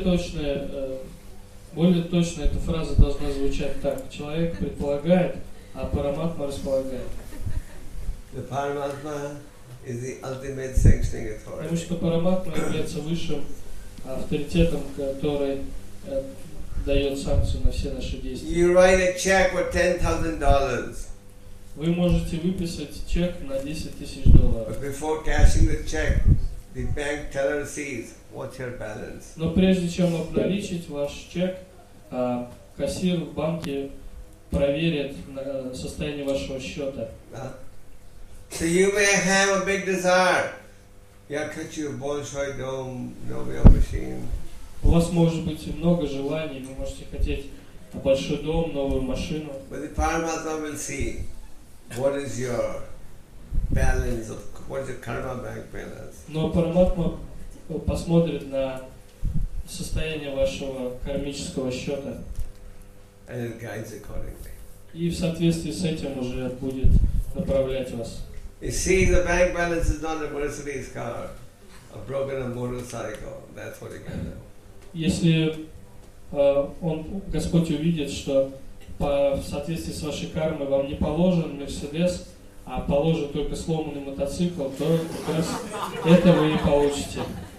точно эта фраза должна звучать так. Человек предполагает, а Параматма располагает. The Paramatma is the ultimate sanctioning authority. Потому что Параматма является высшим авторитетом, который дает санкцию на все наши действия. You write a check for $10,000. Вы можете выписать чек на $10,000. But before cashing the check, the bank teller sees what's your balance. Но прежде чем обналичить ваш чек, кассир в банке проверит состояние вашего счета. So you may have a big desire. Я хочу большой дом, новую машину. У вас может быть много желаний, вы можете хотеть большой дом, новую машину. But the Paramatma will see what is your balance, what is your karma bank balance. Но Параматма посмотрит на состояние вашего кармического счета. And it guides accordingly. И в соответствии с этим уже будет направлять вас. You see, the bank balance is not a Mercedes car, a broken motorcycle. That's what you can do. Если Господь увидит, что в соответствии с вашей кармой вам не положен Мерседес, а положен только сломанный мотоцикл, то как раз это вы и получите.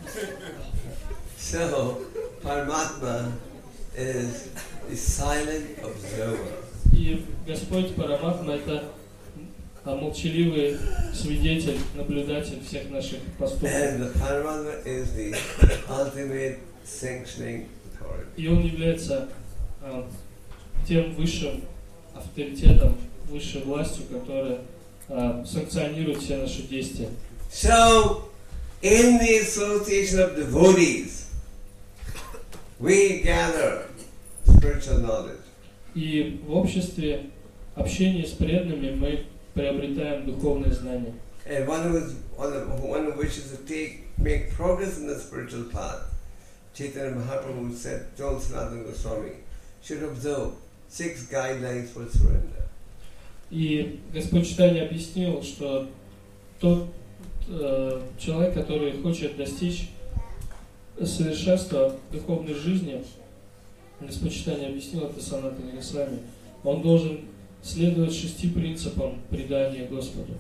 So, Paramatma is the silent observer. И Господь Параматма — это молчаливый свидетель, наблюдатель всех наших поступков. And the Paramatma is the ultimate sanctioning authority. И он является тем высшим авторитетом, высшей властью, которая санкционирует все наши действия. So, in the association of devotees, we gather spiritual knowledge. И в обществе общения с преданными мы приобретаем духовные знания. And one who wishes to make progress in the spiritual path, Chaitanya Mahaprabhu said, John Sanatana Goswami, should observe 6 guidelines for surrender. И Господь Чайтанья объяснил, что тот человек, который хочет достичь совершенства духовной жизни, Господь Чайтанья объяснил это Санатане Госвами, он должен следовать 6 принципам предания Господу.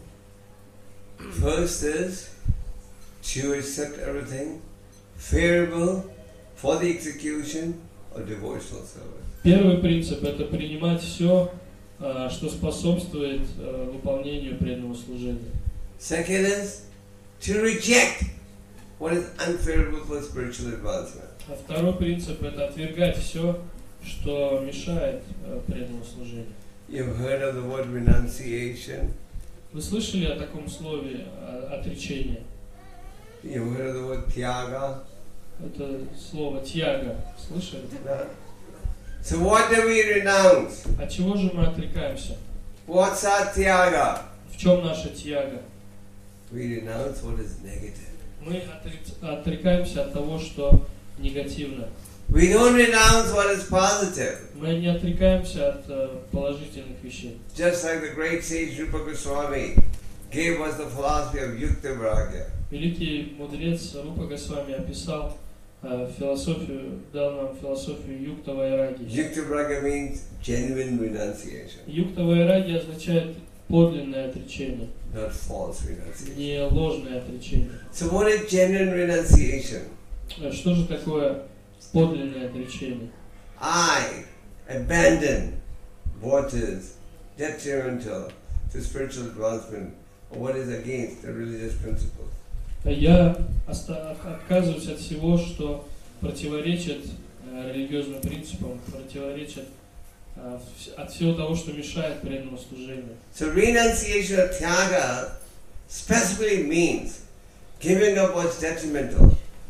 First is to accept everything favorable for the execution of devotional service. Первый принцип – это принимать все, что способствует выполнению преданного служения. Second is to reject what is unfavorable for spiritual advancement. А второй принцип – это отвергать все, что мешает преданному служению. You've heard of the word renunciation. Вы слышали о таком слове отречение? You've heard of the word tyaga. Это слово тьяга. Слышали? No? So what do we renounce? От чего же мы отрекаемся? What's our tyaga? В чем наша тьяга? We renounce what is negative. Мы отрекаемся от того, что негативно. We don't renounce what is positive. Мы не отрекаемся от положительных вещей. Just like the great sage Rupa Goswami gave us the philosophy of Yukta Vragya. Великий мудрец Рупа Госвами описал философию, дал нам философию Юкта Вайраги. Yukta Vragya means genuine renunciation. Юкта Вайраги означает подлинное отречение, Not false renunciation. не ложное отречение. So what is genuine renunciation? Что же такое подлинное отречение? I abandon what is detrimental to spiritual advancement or what is against the religious principles. Я отказываюсь от всего, что противоречит религиозным принципам, противоречит от всего того, что мешает преданному служению. So renunciation of tyaga specifically means giving up what's detrimental,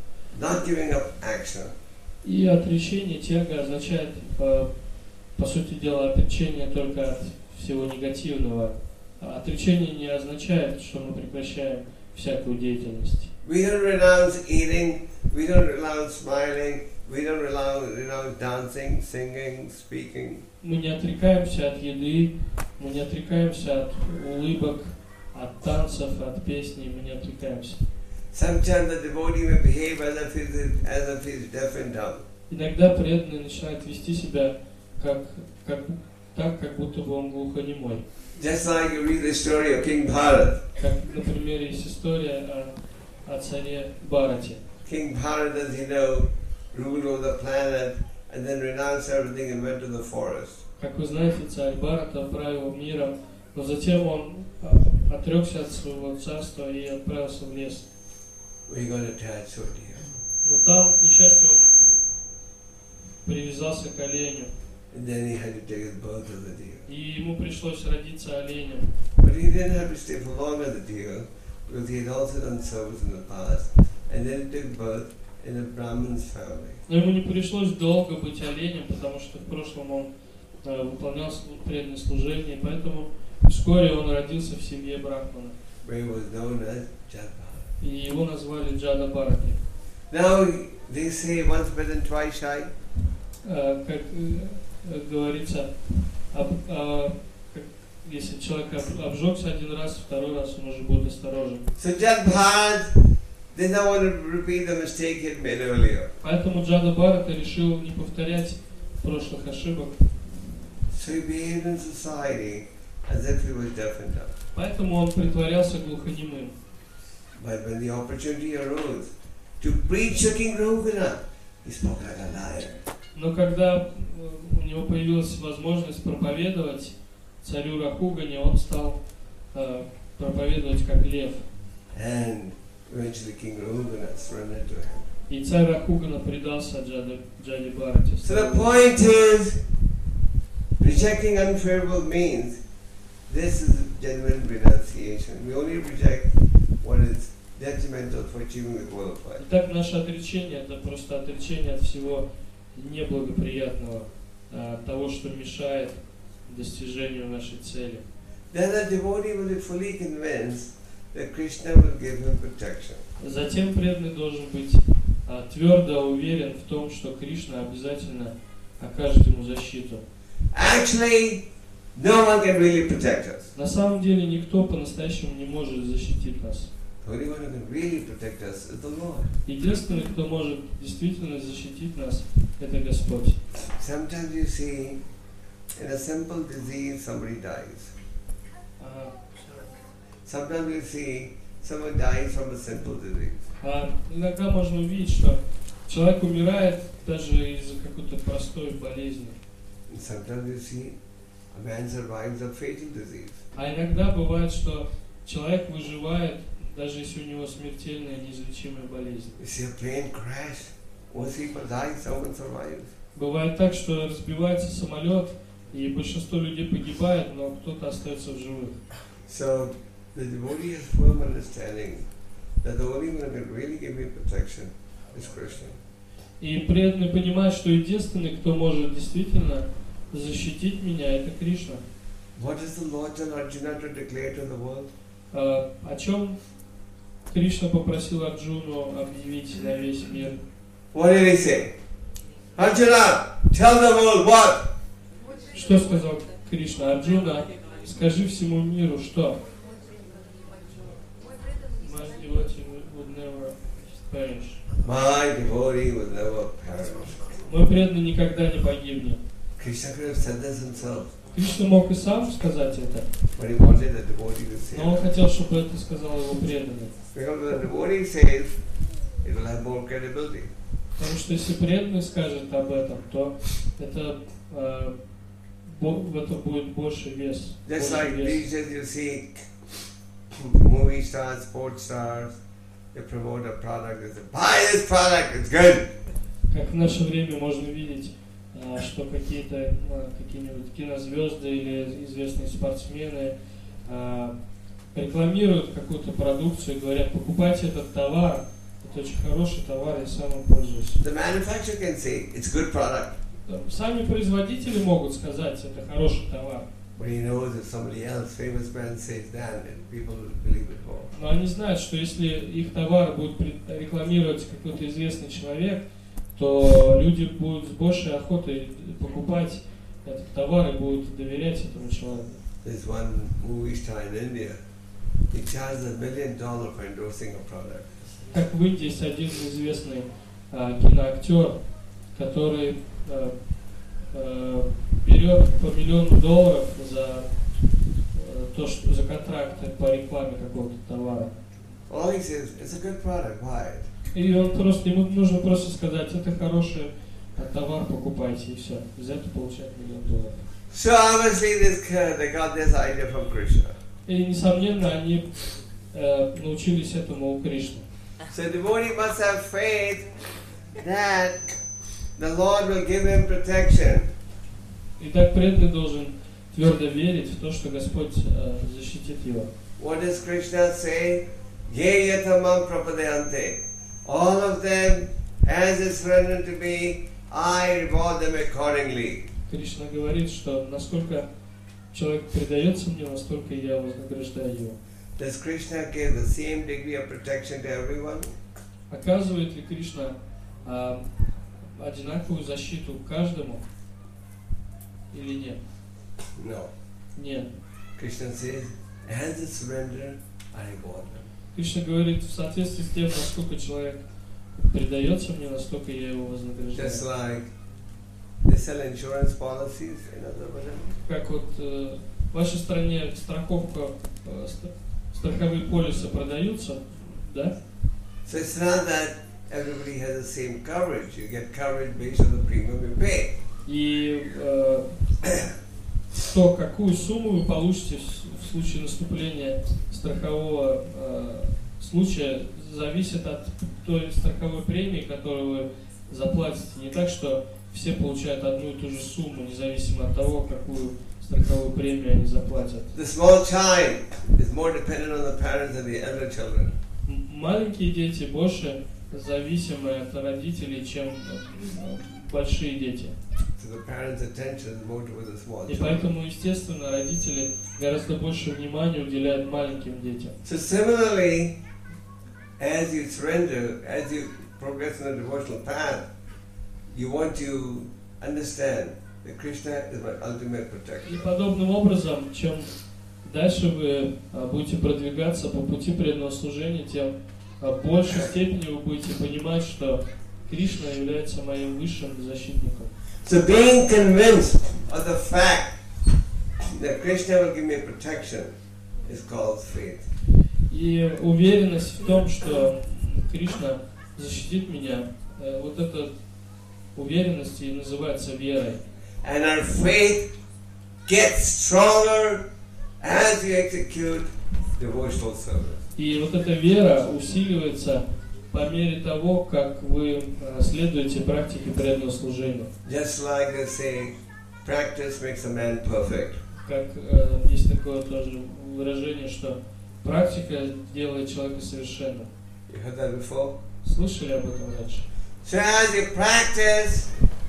not giving up action. И отречение тяга означает, по сути дела, отречение только от всего негативного. Отречение не означает, что мы прекращаем всякую деятельность. We don't renounce eating, we don't renounce smiling, we don't renounce dancing, singing, speaking. Мы не отрекаемся от еды, мы не отрекаемся от улыбок, от танцев, от песней, мы не отрекаемся. Sometimes the devotee may behave as if he's deaf and dumb. Иногда преданный начинает вести себя как будто бы он глухонемой. Just like you read the story of King Bharat. Как, например, есть история о царе Бхарате. King Bharat, as you know, ruled over the planet and then renounced everything and went to the forest. Как вы знаете, царь Бхарата правил миром, но затем он отрекся от своего царства и отправился в лес. We got attached to a deer. Но там, к несчастью, он привязался к оленю. And then he had to take his birth as a deer. И ему пришлось родиться оленем. But he didn't have to stay for long as a deer because he had also done service in the past. And then he took birth in a Brahmin's family. Но ему не пришлось долго быть оленем, потому что в прошлом он выполнял преданное служение, поэтому вскоре он родился в семье брахмана. Where he was known as Jadbharat. И его назвали Джада Бхарати. Now they say once bitten, twice shy. Как говорится, если человек обжегся один раз, второй раз он уже будет осторожен. So Jadbharat did not want to repeat the mistake he had made earlier. Поэтому Джада Бхарата решил не повторять прошлых ошибок. So he behaved in society as if he was deaf and dumb. Поэтому он притворялся глухонемым. But when the opportunity arose to preach to King Raghunath, he spoke like a lion. Но когда у него появилась возможность проповедовать царю Рахугане, он стал проповедовать как лев. And eventually King Raghunath surrendered to him. И царь Рахугана предался Джаде Бхарате. So the point is, rejecting unfavorable means this is genuine renunciation. We only reject what is detrimental for achieving the goal of life. Итак, наше отречение – это просто отречение от всего неблагоприятного, того, что мешает достижению нашей цели. Then the devotee will be fully convinced that Krishna will give him protection. Затем преданный должен быть твердо уверен в том, что Кришна обязательно окажет ему защиту. Actually, no one can really protect us. На самом деле никто по-настоящему не может защитить нас. The only one who can really protect us is the Lord. Единственный, кто может действительно защитить нас, это Господь. Sometimes you see, in a simple disease, somebody dies. Sometimes you see, someone dies from a simple disease. Иногда можно увидеть, что человек умирает даже из-за какой-то простой болезни. And sometimes you see, a man survives a fatal disease. А иногда бывает, что человек выживает, даже если у него смертельная неизлечимая болезнь. You see a plane crash, most people die, someone survives. Bывает так, что разбивается самолет, и большинство людей погибает, но кто-то остается в живых. So the devotee has firm understanding that the only one who can really give me protection is Krishna. И преданный понимает, что единственный, кто может действительно защитить меня, это Кришна. What does the Lord tell Arjuna to declare to the world? О чем Кришна попросил Арджуну объявить на весь мир? What did he say? Arjuna, tell the world what? Что сказал Кришна? Арджуна, скажи всему миру, что? My devotee would never perish. My devotee will never perish. Мой преданный никогда не погибнет. Krishna could have said this himself, Кришна мог и сам сказать это, but he wanted the devotee to say но он it. хотел, чтобы это сказал его преданный. Because when the devotee says, it will have more credibility. Потому что если преданный скажет об этом, то это, в этом будет больше вес. Just больше like вес. these days you see movie stars, sports stars, they promote a product, they say, buy this product, it's good. Как в наше время можно видеть, что какие-нибудь кинозвезды или известные спортсмены рекламируют какую-то продукцию и говорят, покупайте этот товар это очень хороший товар, я сам им пользуюсь. The manufacturer can say it's good product, Сами производители могут сказать, это хороший товар. but he knows if somebody else, famous man, says that, then people will believe it more. Но они знают, что если их товар будет рекламировать какой-то известный человек, то люди будут с большей охотой покупать этот товар и будут доверять этому человеку. There's one movie star in India. He charges $1 million for endorsing a product. Как в Индии есть один известный киноактер, который берет по $1 миллион за за контракты по рекламе какого-то товара. All he says, it's a good product, buy it. И ему нужно просто сказать, это хороший товар, покупайте, и все. За это получает $1 миллион. So obviously they got this idea from Krishna. И, несомненно, они научились этому у Кришны. So devotee must have faith that the Lord will give him protection. Итак, преданный должен твердо верить в то, что Господь защитит его. What does Krishna say? Ye yatamam prapadayante. All of them, as is surrendered to me, I reward them accordingly. Кришна говорит, что насколько человек предается мне, настолько я вознаграждаю его. Does Krishna give the same degree of protection to everyone? Оказывает ли Кришна одинаковую защиту каждому или нет? No. Нет. Krishna says, as is surrender, I reward them. Кришна говорит, в соответствии с тем, насколько человек предается мне, настолько я его вознаграждаю. Just like they sell insurance policies in other words. Как вот в вашей стране страховка, страховые полисы продаются, да? So it's not that everybody has the same coverage. You get coverage based on the premium you pay. И то, какую сумму вы получите в случае наступления страхового случая, зависит от той страховой премии, которую вы заплатите. Не так, что все получают одну и ту же сумму, независимо от того, какую страховую премию они заплатят. The small child is more dependent on the parents than the elder children. Маленькие дети больше зависимы от родителей, чем большие дети. So the parents' attention is more towards the small И children. поэтому, естественно, родители гораздо больше внимания уделяют маленьким детям. So similarly, as you surrender, as you progress in the devotional path, you want to understand that Krishna is my ultimate protector. И подобным образом, чем дальше вы будете продвигаться по пути преданного служения, тем в большей степени вы будете понимать, что Кришна является моим высшим защитником. So being convinced of the fact that Krishna will give me protection is called faith. И уверенность в том, что Кришна защитит меня, вот эта уверенность и называется верой. And our faith gets stronger as we execute devotional service. И вот эта вера усиливается по мере того, как вы следуете практике преданного служения. Just like they say, practice makes a man perfect. Как есть такое тоже выражение, что практика делает человека совершенным. You heard that before? Слышали об этом раньше? So as you practice,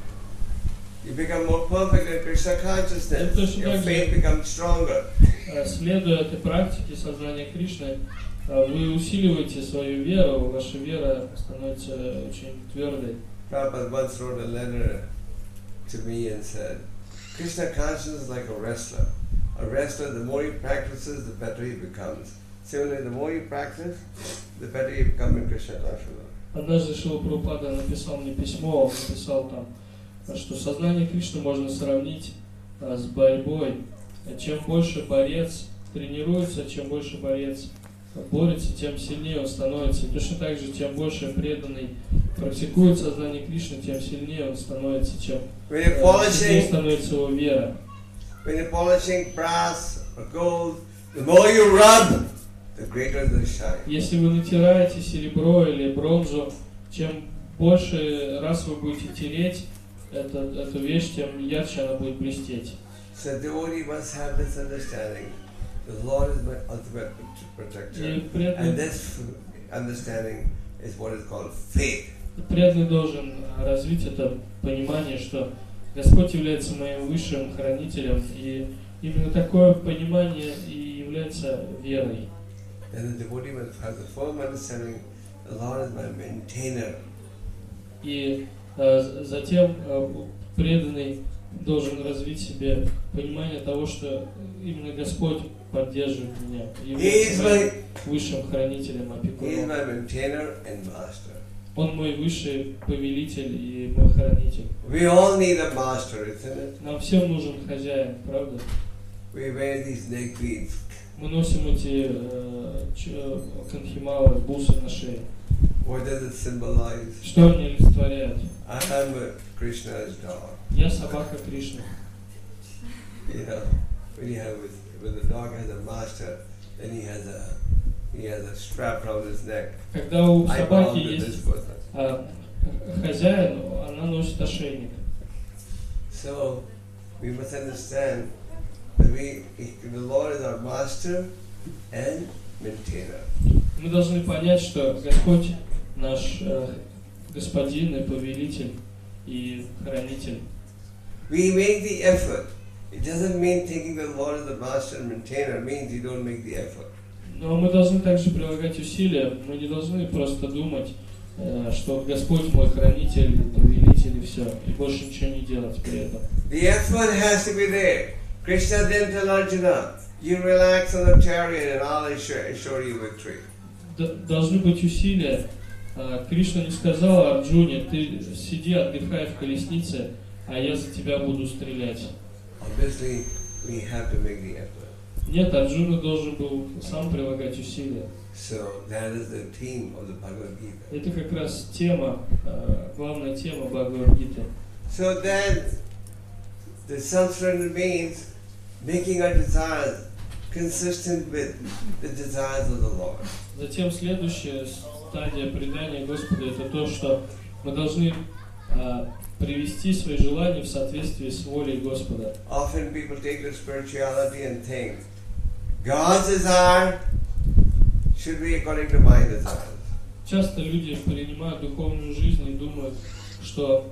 you become more perfect in Krishna consciousness. Your faith becomes stronger. Следуя этой практике сознания Кришны, вы усиливаете свою веру, ваша вера становится очень твердой. Prabhupada once wrote a letter to me and said, Krishna consciousness is like a wrestler. A wrestler, the more he practices, the better he becomes. Similarly, the more you practice, the better you become in Krishna consciousness. Однажды Шрила Прабхупада написал мне письмо, он написал там, что сознание Кришны можно сравнить с борьбой. Чем больше борец тренируется, чем больше борец борется, тем сильнее он становится. И точно так же, чем больше преданный практикует сознание Кришны, тем сильнее он становится, чем сильнее становится его вера. When you're polishing brass or gold, the more you rub, the greater the shine. Если вы натираете серебро или бронзу, чем больше раз вы будете тереть эту вещь, тем ярче она будет блестеть. So devotee must have this understanding. The Lord is my ultimate protector. And this understanding is what is called faith. Преданный должен развить это понимание, что Господь является моим высшим хранителем, и именно такое понимание и является верой. And the devotee must have the firm understanding, the Lord is my maintainer. И затем преданный должен развить в себе понимание того, что именно Господь поддерживает меня, является моим высшим хранителем, He is опекуном. my maintainer and master. Он мой высший повелитель и мой хранитель. We all need a master, isn't it? Нам всем нужен хозяин, правда? We wear these neck beads. Мы носим эти канхималы, бусы на шее. What does it symbolize? Что они олицетворяют? I am Krishna's dog. Я собака Кришны. You know, when the dog has a master, then he has a strap around his neck. Когда у I собаки belong to this есть person. хозяин, она носит ошейник. So we must understand that the Lord is our master and maintainer. Мы должны понять, что Господь наш господин и повелитель и хранитель. We make the effort. It doesn't mean thinking the Lord is the master and maintainer. It means you don't make the effort. Но мы должны также прилагать усилия. Мы не должны просто думать, что Господь мой хранитель, повелитель и все, и больше ничего не делать при этом. The effort has to be there. Krishna didn't tell Arjuna, you relax on the chariot and I'll assure you victory. Должны быть усилия. Кришна не сказал Арджуне, ты сиди, отдыхай в колеснице, а я за тебя буду стрелять. Obviously, we have to make the effort. Нет, Арджуна должен был сам прилагать усилия. So that is the theme of the Bhagavad Gita. Это как раз тема, главная тема Бхагавад-гиты. So then, the self-surrender means making our desires consistent with the desires of the Lord. Затем следующая стадия предания Господу — это то, что мы должны привести свои желания в соответствии с волей Господа. Often people take the spirituality and think, God's desire should be according to my desires. Часто люди принимают духовную жизнь и думают, что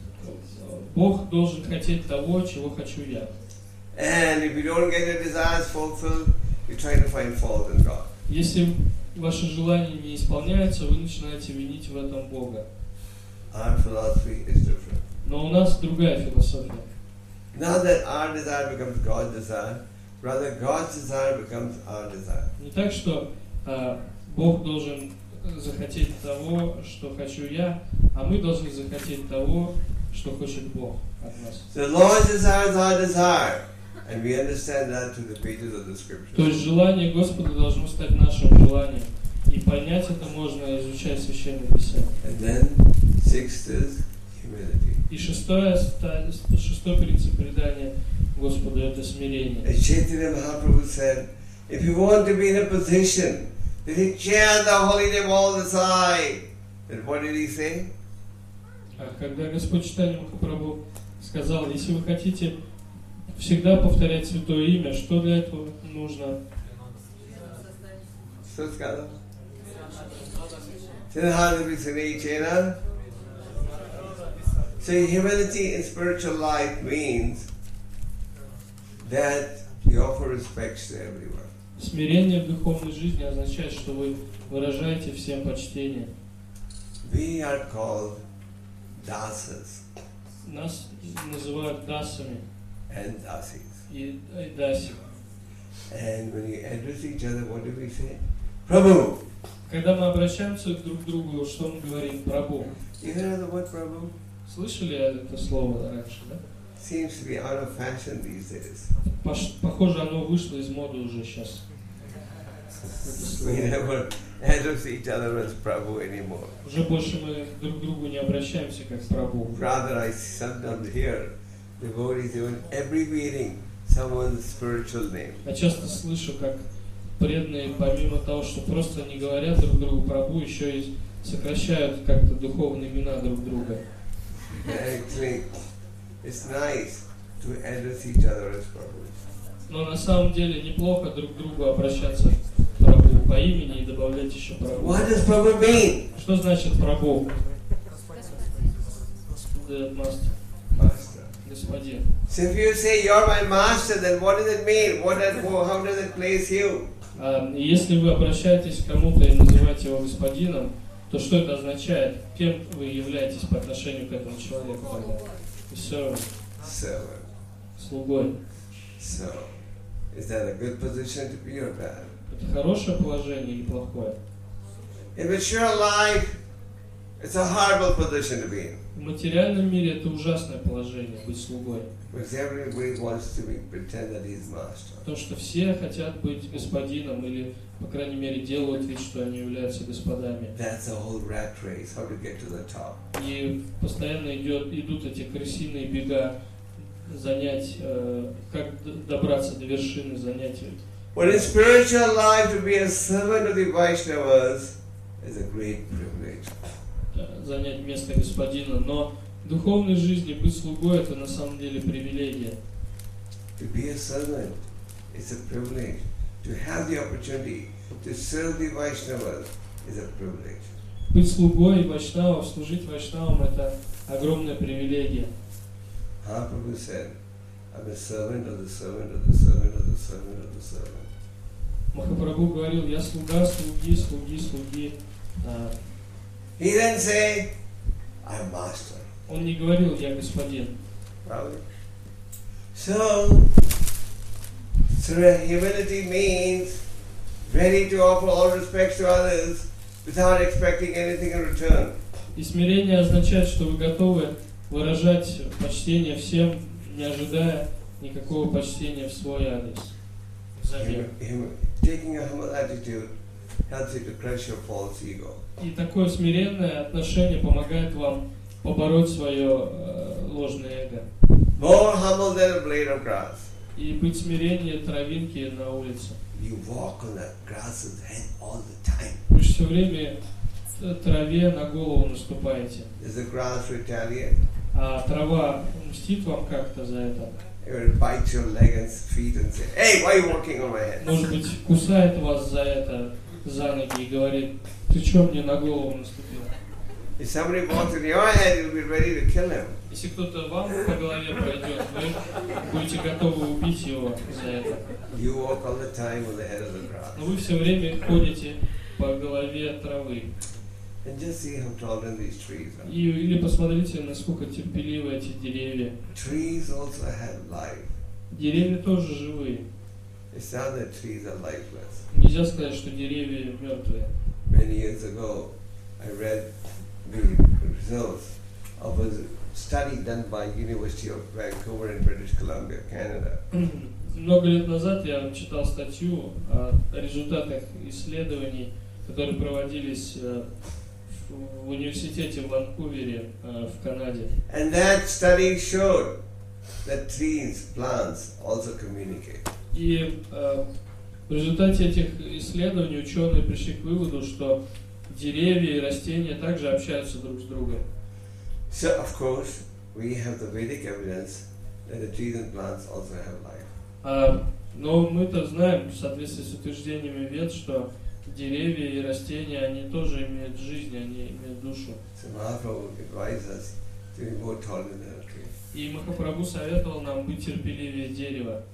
Бог должен хотеть того, чего хочу я. And if you don't get your desires fulfilled, you try to find fault in God. Если ваши желания не исполняются, вы начинаете винить в этом Бога. Our philosophy is different. Но у нас другая философия. Not that our desire becomes God's desire, rather God's desire becomes our desire. Не так, что Бог должен захотеть того, что хочу я, а мы должны захотеть того, что хочет Бог от нас. The Lord's desire is our desire, and we understand that through the pages of the Scriptures. То есть желание Господа должно стать нашим желанием. И понять это можно, изучая Священное Писание. And then, sixth is humility. И шестой принцип предания Господу — это смирение. As Chaitanya Mahaprabhu said, if you want to be in a position that he chant the holy name all the time, then what did he say? Когда Господь Чайтанья Махапрабху сказал, если вы хотите всегда повторять Святое Имя, что для этого нужно? So humility in spiritual life means that you offer respects to everyone. Смирение в духовной жизни означает, что вы выражаете всем почтение. We are called dasas. Нас называют дасами And dasis. и даси. And when you address each other, what do we say? Prabhu. Когда мы обращаемся друг к другу, что мы говорим? Прабху. You heard the word Prabhu? Слышали это слово раньше, да? Seems to be out of fashion these days. Похоже, оно вышло из моды уже сейчас. We never address each other as Prabhu anymore. Уже больше мы друг к другу не обращаемся как Прабху. Rather, I sometimes hear devotees even abbreviating someone's spiritual name. Я часто слышу, как преданные, помимо того, что просто не говорят друг другу Прабху, еще и сокращают как-то духовные имена друг друга. Actually, it's nice to address each other as Prabhu. Но на самом деле неплохо друг к другу обращаться Прабху. по имени и добавлять еще Прабху. What does Prabhu mean? Что значит Прабху? Master. Господин. So if you say you're my master, then what does it mean? How does it place you? И если вы обращаетесь к кому-то и называете его господином, то что это означает? Кем вы являетесь по отношению к этому человеку? Servant. Слугой. So, is that a good position to be or bad? Это хорошее положение или плохое? In mature life, it's a horrible position to be in. В материальном мире это ужасное положение, быть слугой. Because everybody wants to pretend that he's master. Потому что все хотят быть господином или, по крайней мере, делают вид, что они являются господами. That's a whole rat race, how to get to the top. И постоянно идут эти крысиные бега, занять, как добраться до вершины занятий. But in spiritual life, to be a servant of the Vaishnavas is a great privilege. Занять место господина, но в духовной жизни быть слугой это на самом деле привилегия. To be a servant is a privilege. To have the opportunity to serve the Vaishnavas is a privilege. Быть слугой вайшнавов, служить вайшнавам это огромная привилегия. Prabhu said, I'm a servant of the servant of the servant of the servant of the servant. Махапрабху говорил, я слуга, слуги. He then say, I'm master. Он не говорил, я господин. Right? So humility means ready to offer all respects to others without expecting anything in return. И смирение означает, что вы готовы выражать почтение всем, не ожидая никакого почтения в свой адрес. Taking a humble attitude helps you to crush your false ego. И такое смиренное отношение помогает вам побороть свое ложное эго. More humble than a blade of grass. И быть смиреннее травинки на улице. You walk on that grass's head all the time. Вы же все время траве на голову наступаете. Does the grass retaliate? А трава мстит вам как-то за это? It will bite your leg and feet and say, "Hey, why are you walking on my head?" Может быть, кусает вас за это, за ноги и говорит, ты что мне на голову наступил? If somebody walks on your head, you'll be ready to kill him. Если кто-то вам по голове пройдет, вы будете готовы убить его за это. You walk all the time on the head of the grass. Но вы все время ходите по голове травы. And just see how tolerant these trees are. Или посмотрите, насколько терпеливы эти деревья. Trees also have life. Деревья тоже живые. It's not that trees are lifeless. Нельзя сказать, что деревья мертвые. Many years ago, I read the results of a study done by University of Vancouver in British Columbia, Canada. Много лет назад я читал статью о результатах исследований, которые проводились в университете в Ванкувере в Канаде. And that study showed that trees, plants also communicate. И в результате этих исследований ученые пришли к выводу, что деревья и растения также общаются друг с другом. So of course we have the Vedic evidence that the trees and plants also have life. Но мы-то знаем, в соответствии с утверждениями Вед, что деревья и растения, они тоже имеют жизнь, они имеют душу. So Mahaprabhu advised us to be more tolerant than a tree. И Махапрабху советовал нам быть терпеливее дерева.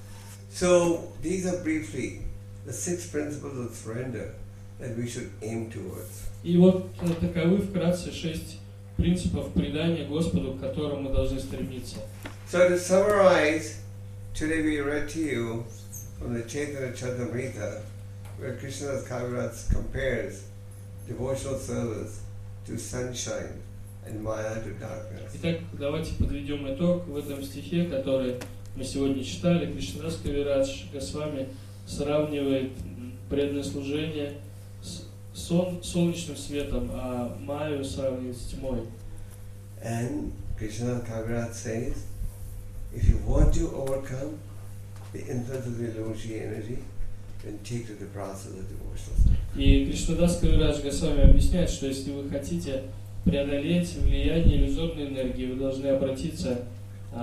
So these are briefly the 6 principles of surrender that we should aim towards. И вот таковы вкратце 6 принципов предания Господу, к которым мы должны стремиться. So to summarize, today we read to you from the Chaitanya Charitamrita, where Krishnadas Kaviraj compares devotional service to sunshine and Maya to darkness. Итак, давайте подведем итог в этом стихе, который мы сегодня читали. Кришнадас Кавирадж Госвами сравнивает преданное служение с солнечным светом, а Майю сравнивает с тьмой. And Krishnadas Kaviraj says, if you want to overcome the influence of the illusory energy, then take to the process of devotional. И Кришнадас Кавирадж Госвами объясняет, что если вы хотите преодолеть влияние иллюзорной энергии, вы должны обратиться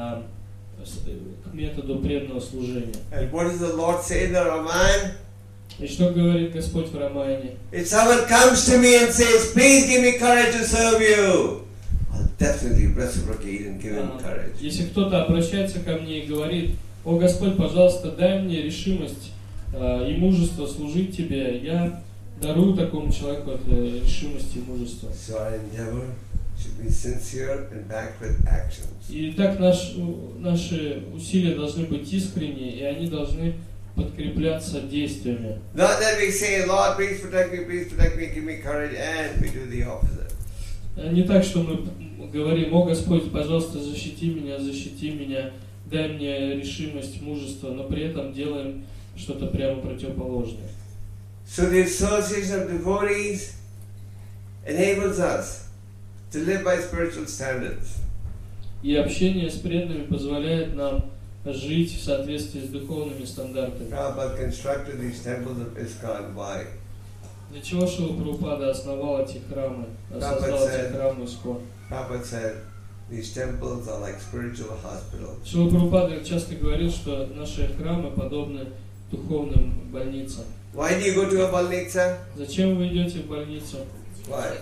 к методу преданного служения. And what does the Lord say in the Ramayana? И что говорит Господь в Рамайне? If someone comes to me and says, please give me courage to serve you, I'll definitely reciprocate and give him courage. Если кто-то обращается ко мне и говорит: «О Господь, пожалуйста, дай мне решимость и мужество служить Тебе», я дарую такому человеку это решимость и мужество. So our endeavor should be sincere and backed with actions. И так наши усилия должны быть искренние, и они должны подкрепляться действиями. Not that we say, Lord, please protect me, give me courage, and we do the opposite. Не так, что мы говорим: «О Господь, пожалуйста, защити меня, дай мне решимость, мужество», но при этом делаем что-то прямо противоположное. So the association of devotees enables us to live by spiritual standards. И общение с преданными позволяет нам жить в соответствии с духовными стандартами. Prabhupada constructed these temples of ISKCON. Why? Для чего Шрила Прабхупада основал эти храмы, создал эти храмы ИСККОН? Prabhupada said, these temples are like spiritual hospitals. Шрила Прабхупада часто говорил, что наши храмы подобны духовным больницам. Why do you go to a balnitsa? Зачем вы идете в больницу? Why?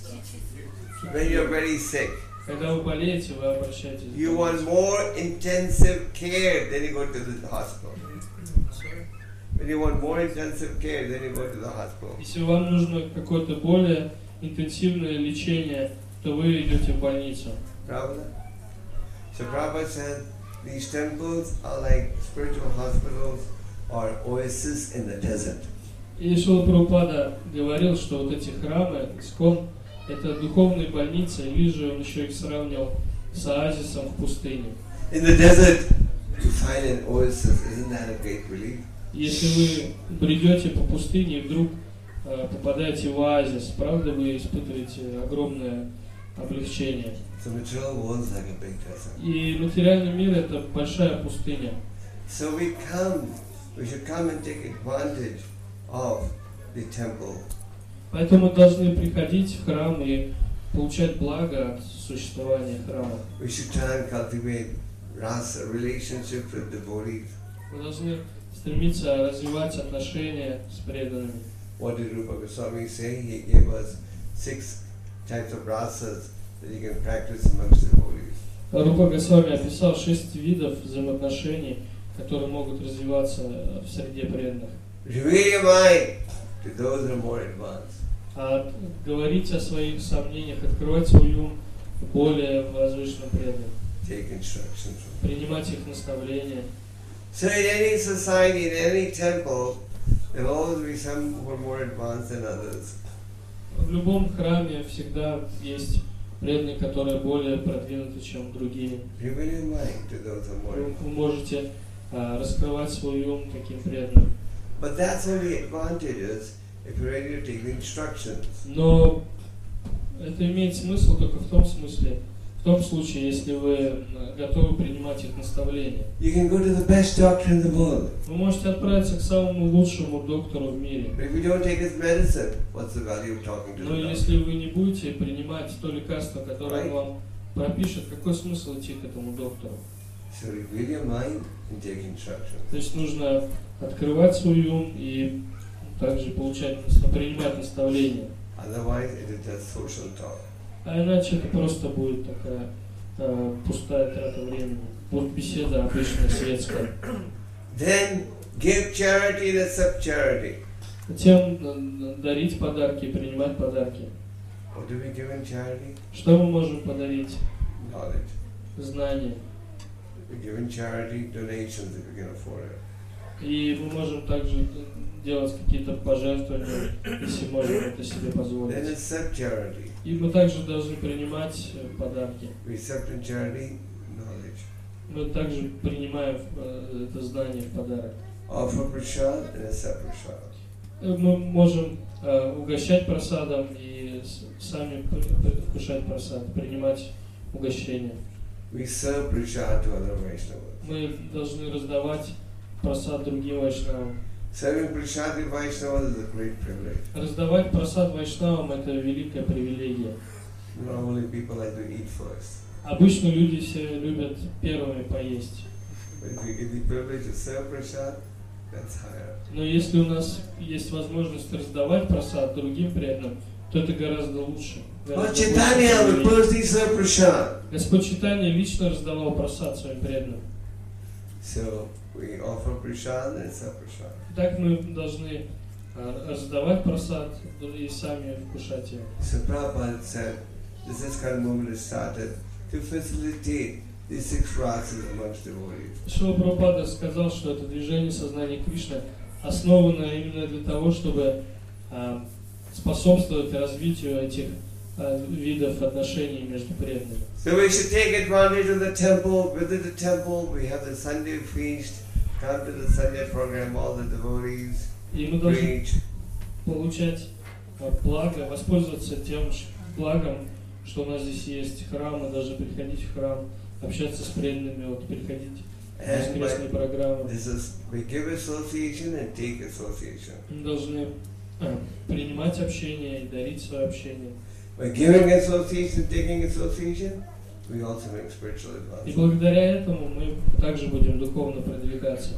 When you're very sick. Когда вы болеете, вы обращаетесь в You want больницу. more intensive care, then you go to the hospital. When you want more intensive care, then you go to the hospital. Если вам нужно какое-то более интенсивное лечение, то вы идете в больницу. Prabhupada? So Prabhupada said, these temples are like spiritual hospitals or oases in the desert. И Шрила Прабхупада говорил, что вот эти храмы, ИСККОН, это духовные больницы, или же он еще их сравнивал с оазисом в пустыне. In the desert, to find an oasis, isn't that a great relief? Если вы бредете по пустыне и вдруг попадаете в оазис, правда, вы испытываете огромное облегчение. So material world's like a big desert. И материальный мир — это большая пустыня. So we should come and take advantage of the temple. Поэтому мы должны приходить в храм и получать благо от существования храма. We should try and cultivate rasa relationships with devotees. Мы должны стремиться развивать отношения с преданными. What did Rupa Goswami say? He gave us 6 types of rasas that you can practice amongst devotees. Рупа Госвами описал 6 видов взаимоотношений, которые могут развиваться в среде преданных. Reveal your mind to those who are more advanced. А говорить о своих сомнениях, открывать свой ум более возвышенным преданным. Take instructions from them. Принимать их наставления. So in any society, in any temple, there will always be some who are more advanced than others. В любом храме всегда есть преданные, которые более продвинуты, чем другие. Reveal your mind to those who are more advanced. Вы можете раскрывать свой ум таким преданным. But that's only advantageous if you're ready to take the instructions. Но это имеет смысл только в том смысле, в том случае, если вы готовы принимать их наставления. You can go to the best doctor in the world. Вы можете отправиться к самому лучшему доктору в мире. But if you don't take his medicine, what's the value of talking to Но the doctor? если вы не будете принимать то лекарство, которое он вам пропишет, какой смысл идти к этому доктору? So reveal your mind and take instructions. То есть нужно открывать свой ум и также принимать наставления. Otherwise, it is just social talk. А иначе это просто будет такая пустая трата времени. Вот беседа обычная, светская. Then give charity and accept charity. Затем дарить подарки и принимать подарки. What do we give in charity? Что мы можем подарить? Knowledge. Знания. We give in charity donations if we can afford it. И мы можем также делать какие-то пожертвования, если можем это себе Then позволить. accept charity. И мы также должны принимать подарки. We accept in charity knowledge. Мы также принимаем это знание в подарок. Offer prasad and accept prasad. Мы можем угощать просадом и сами вкушать просад, принимать угощение. We serve prasad to other Vaishnavas. Мы должны раздавать просад другим вайшнавам. Serving prasad to Vaishnavas is a great privilege. Раздавать просад вайшнавам — это великая привилегия. Normally people like to eat first. Обычно люди все любят первыми поесть. But if you get the privilege to serve prasad, that's higher. Но если у нас есть возможность раздавать прасад другим преданным, то это гораздо лучше. Lord Chaitanya would personally serve prasad. Господь Чайтанья лично раздавал прасад своим преданным. So we offer prasad and serve prasad. Так мы должны раздавать прасад и сами вкушать его. So Prabhupada said, this ISKCON movement is started to facilitate these 6 rasas amongst devotees. Шрила Прабхупада сказал, что это движение сознания Кришны основано именно для того, чтобы способствовать развитию этих видов отношений между преданными. So we should take advantage of the temple, visit the temple, we have the Sunday feast, come to the Sunday program, all the devotees И мы должны preach. получать благо, воспользоваться тем благом, что у нас здесь есть храм, мы должны приходить в храм, общаться с преданными, вот, приходить на воскресные программы. We give association and take association. Мы должны принимать общение и дарить свое общение. By giving association, taking association, we also make spiritual И advance. благодаря этому мы также будем духовно продвигаться.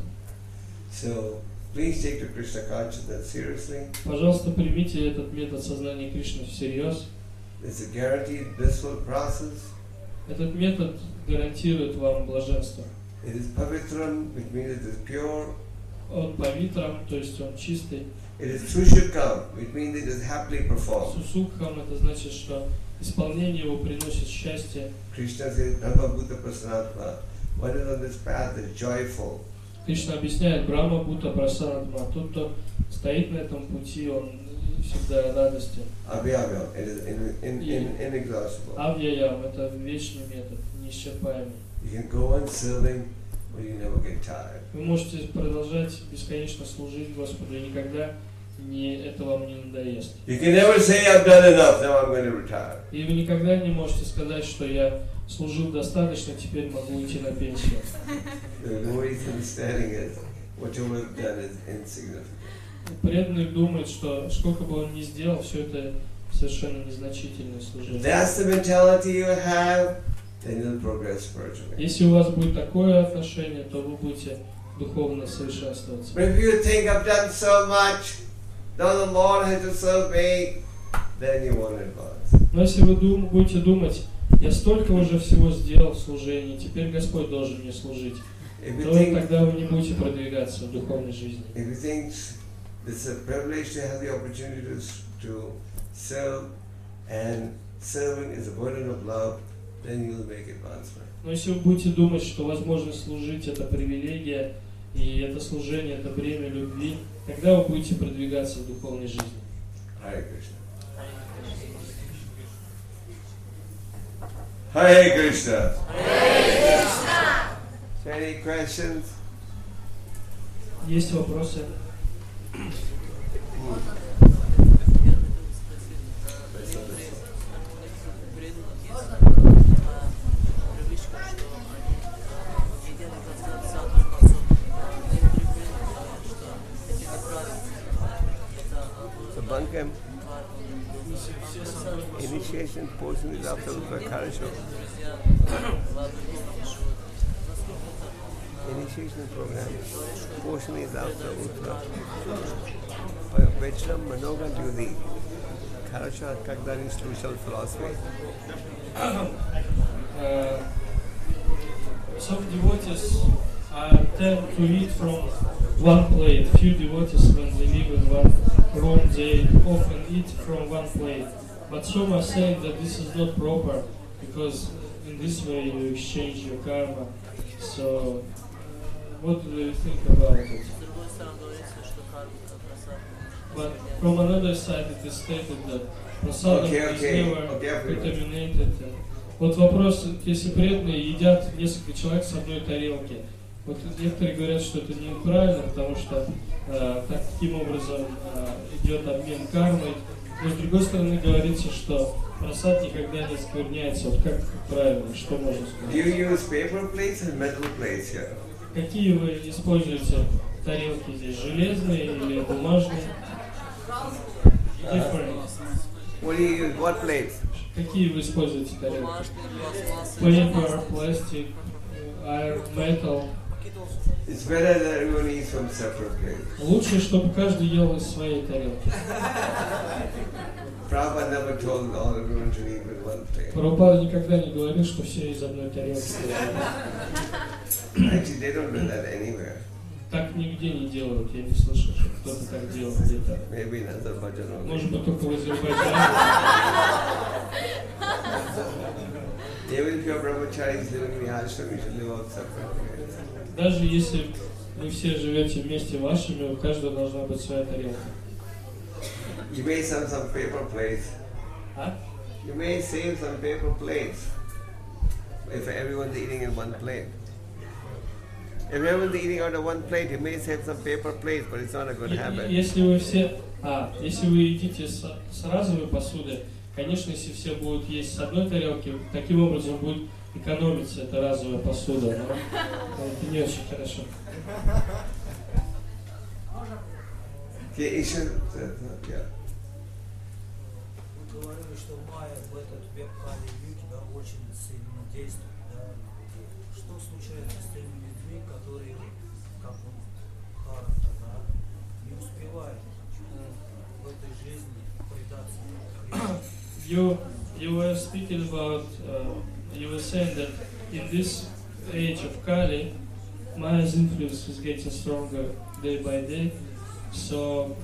So please take the Krishna consciousness seriously. Пожалуйста, примите этот метод сознания Кришны всерьез. It's a guaranteed blissful process. Этот метод гарантирует вам блаженство. It is pavitram, which means it is pure. Он павитрам, то есть он чистый. It is sushukam, which means it is happily performed. Сусукхам, это значит, что исполнение его приносит счастье. Krishna says, Brahma Bhuta Prasanatma. One is on this path is joyful. Кришна объясняет, Брахма Бхута Прасанатма. Тот, кто стоит на этом пути, он всегда радостен. Abhyayam, it is inexhaustible. Авьяям, это вечный метод, неисчерпаемый. You can go on serving, but you never get tired. Вы можете продолжать бесконечно служить Господу, и никогда это вам не надоест. You can never say, I've done enough, now I'm going to retire. И вы никогда не можете сказать, что я служил достаточно, теперь могу уйти на пенсию. The devotee's understanding is, what you have done is insignificant. Преданный думает, что сколько бы он ни сделал, все это совершенно незначительное служение. That's the mentality you have, then you'll progress spiritually. Если у вас будет такое отношение, то вы будете духовно совершенствоваться. But if you think, I've done so much, now the Lord has to serve me, then you won't advance. Но если вы будете думать, я столько уже всего сделал в служении, теперь Господь должен мне служить, то тогда вы не будете продвигаться в духовной жизни. If you think it's a privilege to have the opportunity to serve, and serving is a burden of love, then you'll make advancement. Но если вы будете думать, что возможность служить это привилегия, и это служение это бремя любви, тогда вы будете продвигаться в духовной жизни. Hare Krishna. Hare Krishna. Hare Krishna. Any questions? Есть вопросы? Bankam initiation portion is after Uttarkarasho. Initiation program portion is after Uttar. Vechram Manoga Jyoti. Karasha Kagdani Social Philosophy. Some devotees tend to eat from one plate. Few devotees, when they live in one room, they often eat from one plate. But some are saying that this is not proper, because in this way you exchange your karma. So, what do you think about it? But from another side, it is stated that prasadam is never contaminated. Вот вопрос, если преданные едят несколько человек с одной тарелки, вот некоторые говорят, что это неправильно, потому что таким образом идет обмен кармой, но с другой стороны говорится, что прасад никогда не оскверняется. Вот как правильно, что можно сказать? Do you use paper plates and metal plates here? Какие вы используете тарелки здесь, железные или бумажные? Different. What do you use? What plates? Какие вы используете тарелки? Paper, plastic, iron, metal. It's better that everyone eats from separate plates. Лучше, чтобы каждый ел из своей тарелки. Prabhupada never told all everyone to eat with one plate. Прабхупада никогда не говорил, что все из одной тарелки. Actually, they don't do that anywhere. Так нигде не делают, я не слышал, что кто-то так делал где-то. Maybe in Azerbaijan. Может быть, только в Азербайджане. Even if your brahmachari is living in the ashram, you should live out separately. Даже если вы все живете вместе в ашраме, у каждого должна быть своя тарелка. You may save some paper plates. А? You may save some paper plates if everyone's eating in one plate. If everyone's eating out of one plate, you may save some paper plates, but it's not a good habit. Если вы все, если вы едите с разовой посуды, конечно, если все будут есть с одной тарелки, таким образом будет экономиться эта разовая посуда, но это не очень хорошо. You should, yeah. Вы говорили, что майя в этот век Кали-юги, да, очень сильно действует, да. Что случается с теми людьми, которые, как он, Харата, да, не успевают в этой жизни предаться Христу? You were speaking about, you were saying that in this age of Kali, Maya's influence is getting stronger day by day. So,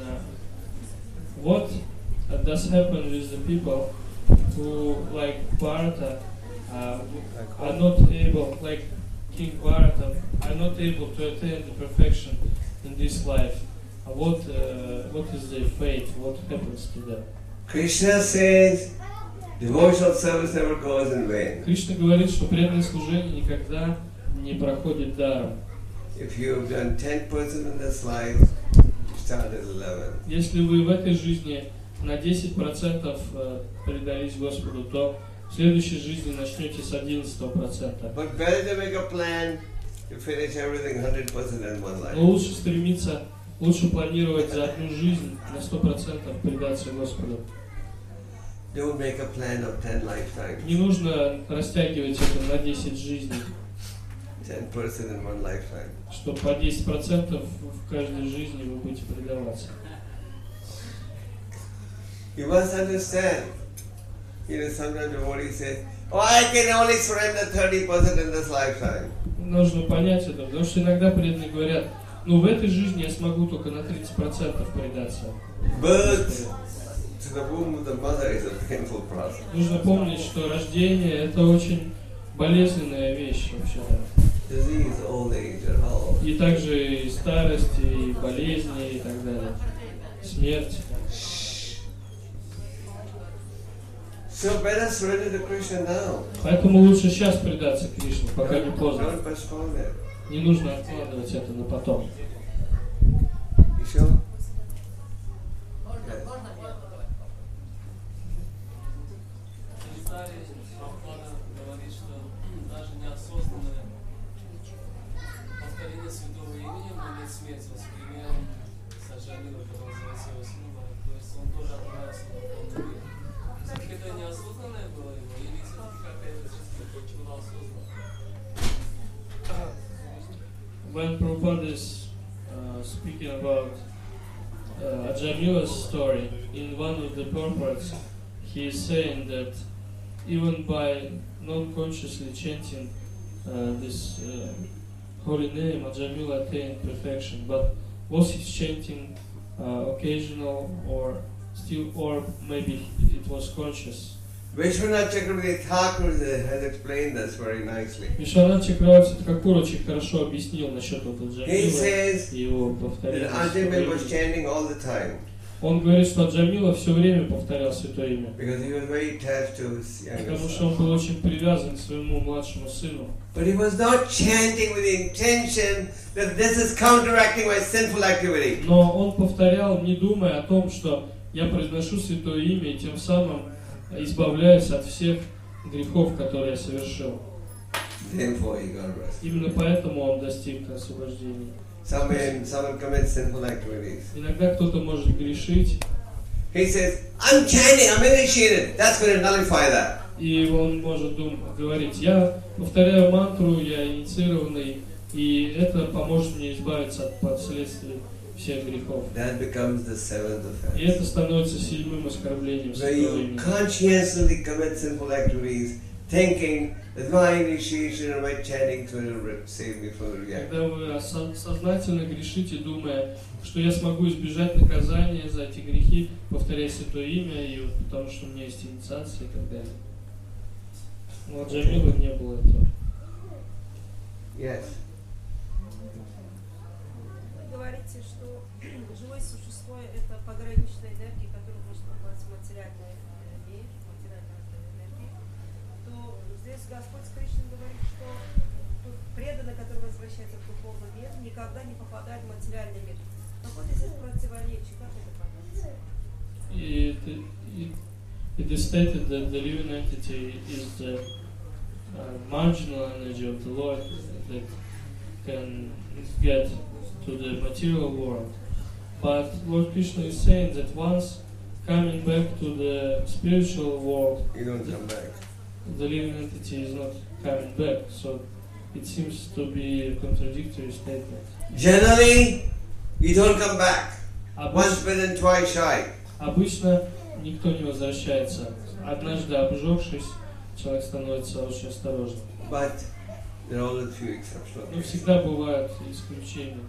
what does happen with the people who, like Bharata, are not able, like King Bharata, are not able to attain the perfection in this life? What is their fate? What happens to them? Krishna says, devotional service never goes in vain. Кришна говорит, что преданное служение никогда не проходит даром. If you've done 10% in this life, you start at 11. Если вы в этой жизни на 10% предались Господу, то в следующей жизни начнете с 11%. But better to make a plan to finish everything 100% in one life. Но лучше стремиться, лучше планировать за одну жизнь на 100% предаться Господу. Don't make a plan of 10 lifetimes. Не нужно растягивать это на 10 жизней, 10% in one lifetime. что по 10% в каждой жизни вы будете предаваться. You must understand. Sometimes devotee says, "Oh, I can only surrender 30% in this lifetime." Нужно понять это, потому что иногда преданные говорят, ну в этой жизни я смогу только на 30% предаться. Birth to the womb of the mother is a painful process. Нужно помнить, что рождение это очень болезненная вещь вообще-то. Disease, old age, and all. И также и старость, и болезни, и так далее. Смерть. So better surrender to Krishna now. Поэтому лучше сейчас предаться Кришне, пока не поздно. Don't postpone it. Не нужно откладывать это на потом. You sure? When Prabhupada is speaking about Ajamila's story, in one of the purports, he is saying that even by non-consciously chanting this holy name, Ajamila attained perfection. But was he chanting occasional or still, or maybe it was conscious? Vishwanath Chakravarti Thakur has explained this very nicely. Вишванат Чакраварти Тхакур очень хорошо объяснил насчет вот He Аджамила says и его that повторения. Ajamil was chanting all the time Он говорит, что Аджамила все время повторял Святое Имя, because he was very attached to his younger потому что son. он был очень привязан к своему младшему сыну. But he was not chanting with the intention that this is counteracting my sinful activity. Но он повторял, не думая о том, что я произношу Святое Имя и тем самым избавляюсь от всех грехов, которые я совершил. Therefore he got rest. Именно поэтому он достиг освобождения. Someone commits sinful activities. Иногда кто-то может грешить, He says, I'm chanting, I'm initiated. That's going to nullify that. и он может говорить, я повторяю мантру, я инициированный, И это поможет мне избавиться от последствий всех грехов. That becomes the seventh И offense. это становится седьмым оскорблением Where you святого имени. conscientiously commit sinful activities, thinking that my initiation or my chanting will save me from the reaction. Когда вы сознательно грешите, думая, что я смогу избежать наказания за эти грехи, повторяя святое имя, и вот потому что у меня есть инициация и так далее. Но от Джамила не было этого. Yes. Вы говорите, что живое существо – это пограничная энергия, которая может попасть в материальный мир, материальную энергию, то здесь Господь Кришна говорит, что преданный, который возвращается в духовный мир, никогда не попадает в материальный мир. Какое здесь противоречие? Как это понять? It is stated that the living entity is the marginal energy of the Lord that can get to the material world. But Lord Krishna is saying that once coming back to the spiritual world, You don't come back. the living entity is not coming back. So it seems to be a contradictory statement. Generally, you don't come back. Once Обычно, bitten, twice shy. обычно никто не возвращается. Однажды обжегшись, человек становится очень осторожным. But there are always few exceptions. Но всегда бывают исключения.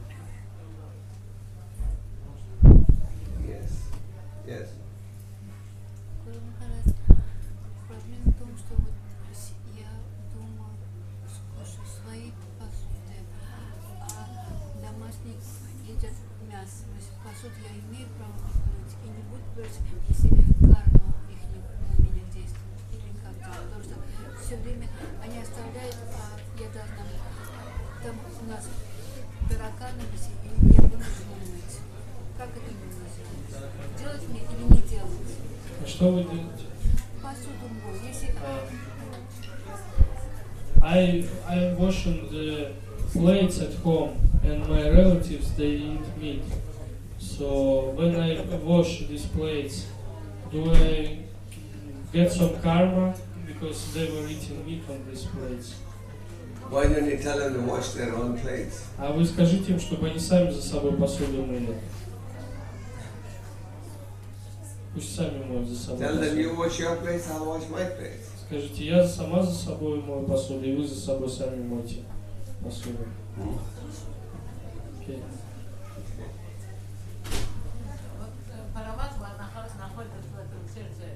Yes. Yes. Гуру Махарадж, проблема в том, что вот я думаю, скушаю свои посуды, а домашние едят мясо. Значит, посуду я имею право кушать и не буду брать, если карма их на меня действует. Или как делать. Потому что все время они оставляют, а я должна... Там у нас тараканы висят, и я вынуждена мыть. Как это называется? Делать мне или не делать? А что вы делаете? Посуду мою. Если I'm washing the plates at home, and my relatives they eat meat. So when I wash these plates, do I get some karma because they were eating meat on these plates? Why don't you tell them to wash their own plates? А вы скажите им, чтобы они сами за собой посуду мыли. Пусть сами моют за собой Tell them you посуду. wash your plates, I'll wash my plates. Скажите, я сама за собой мою посуду, и вы за собой сами моете посуду. Окей. Параматма находится в этом сердце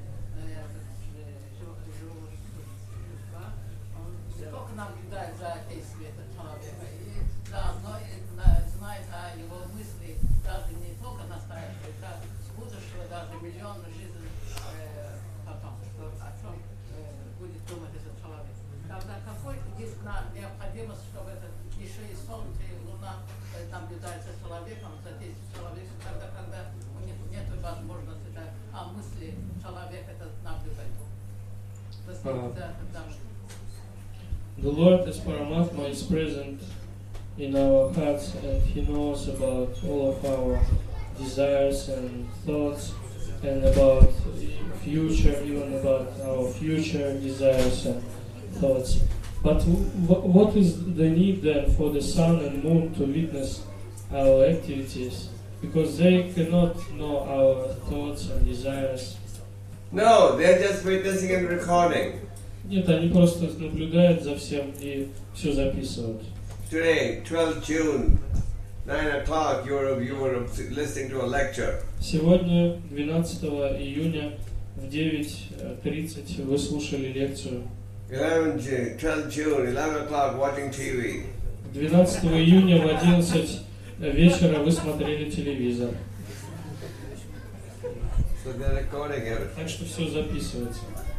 живого существа. Он не только наблюдает за действием человека, и заодно знает о его мысли, даже не только настоящего, а будущего, даже миллионную жизнь потом, о чем будет думать этот человек. Тогда какой есть необходимость, чтобы это еще и солнце, и луна наблюдает за человеком, за действием человека, когда у них нет возможности, а мысли человека это наблюдать. The Lord as Paramatma is present in our hearts, and He knows about all of our desires and thoughts, and about future, even about our future desires and thoughts. But what is the need then for the sun and moon to witness our activities? Because they cannot know our thoughts and desires. No, they're just witnessing and recording. Нет, они просто наблюдают за всем и все записывают. Today, 12th June, 9 o'clock, you were listening to a lecture. Сегодня, 12 июня, в 9:30 вы слушали лекцию. 12th June, 11 o'clock, watching TV. 12 июня в 11 вечера вы смотрели телевизор. So they're recording everything. Так что все записывается.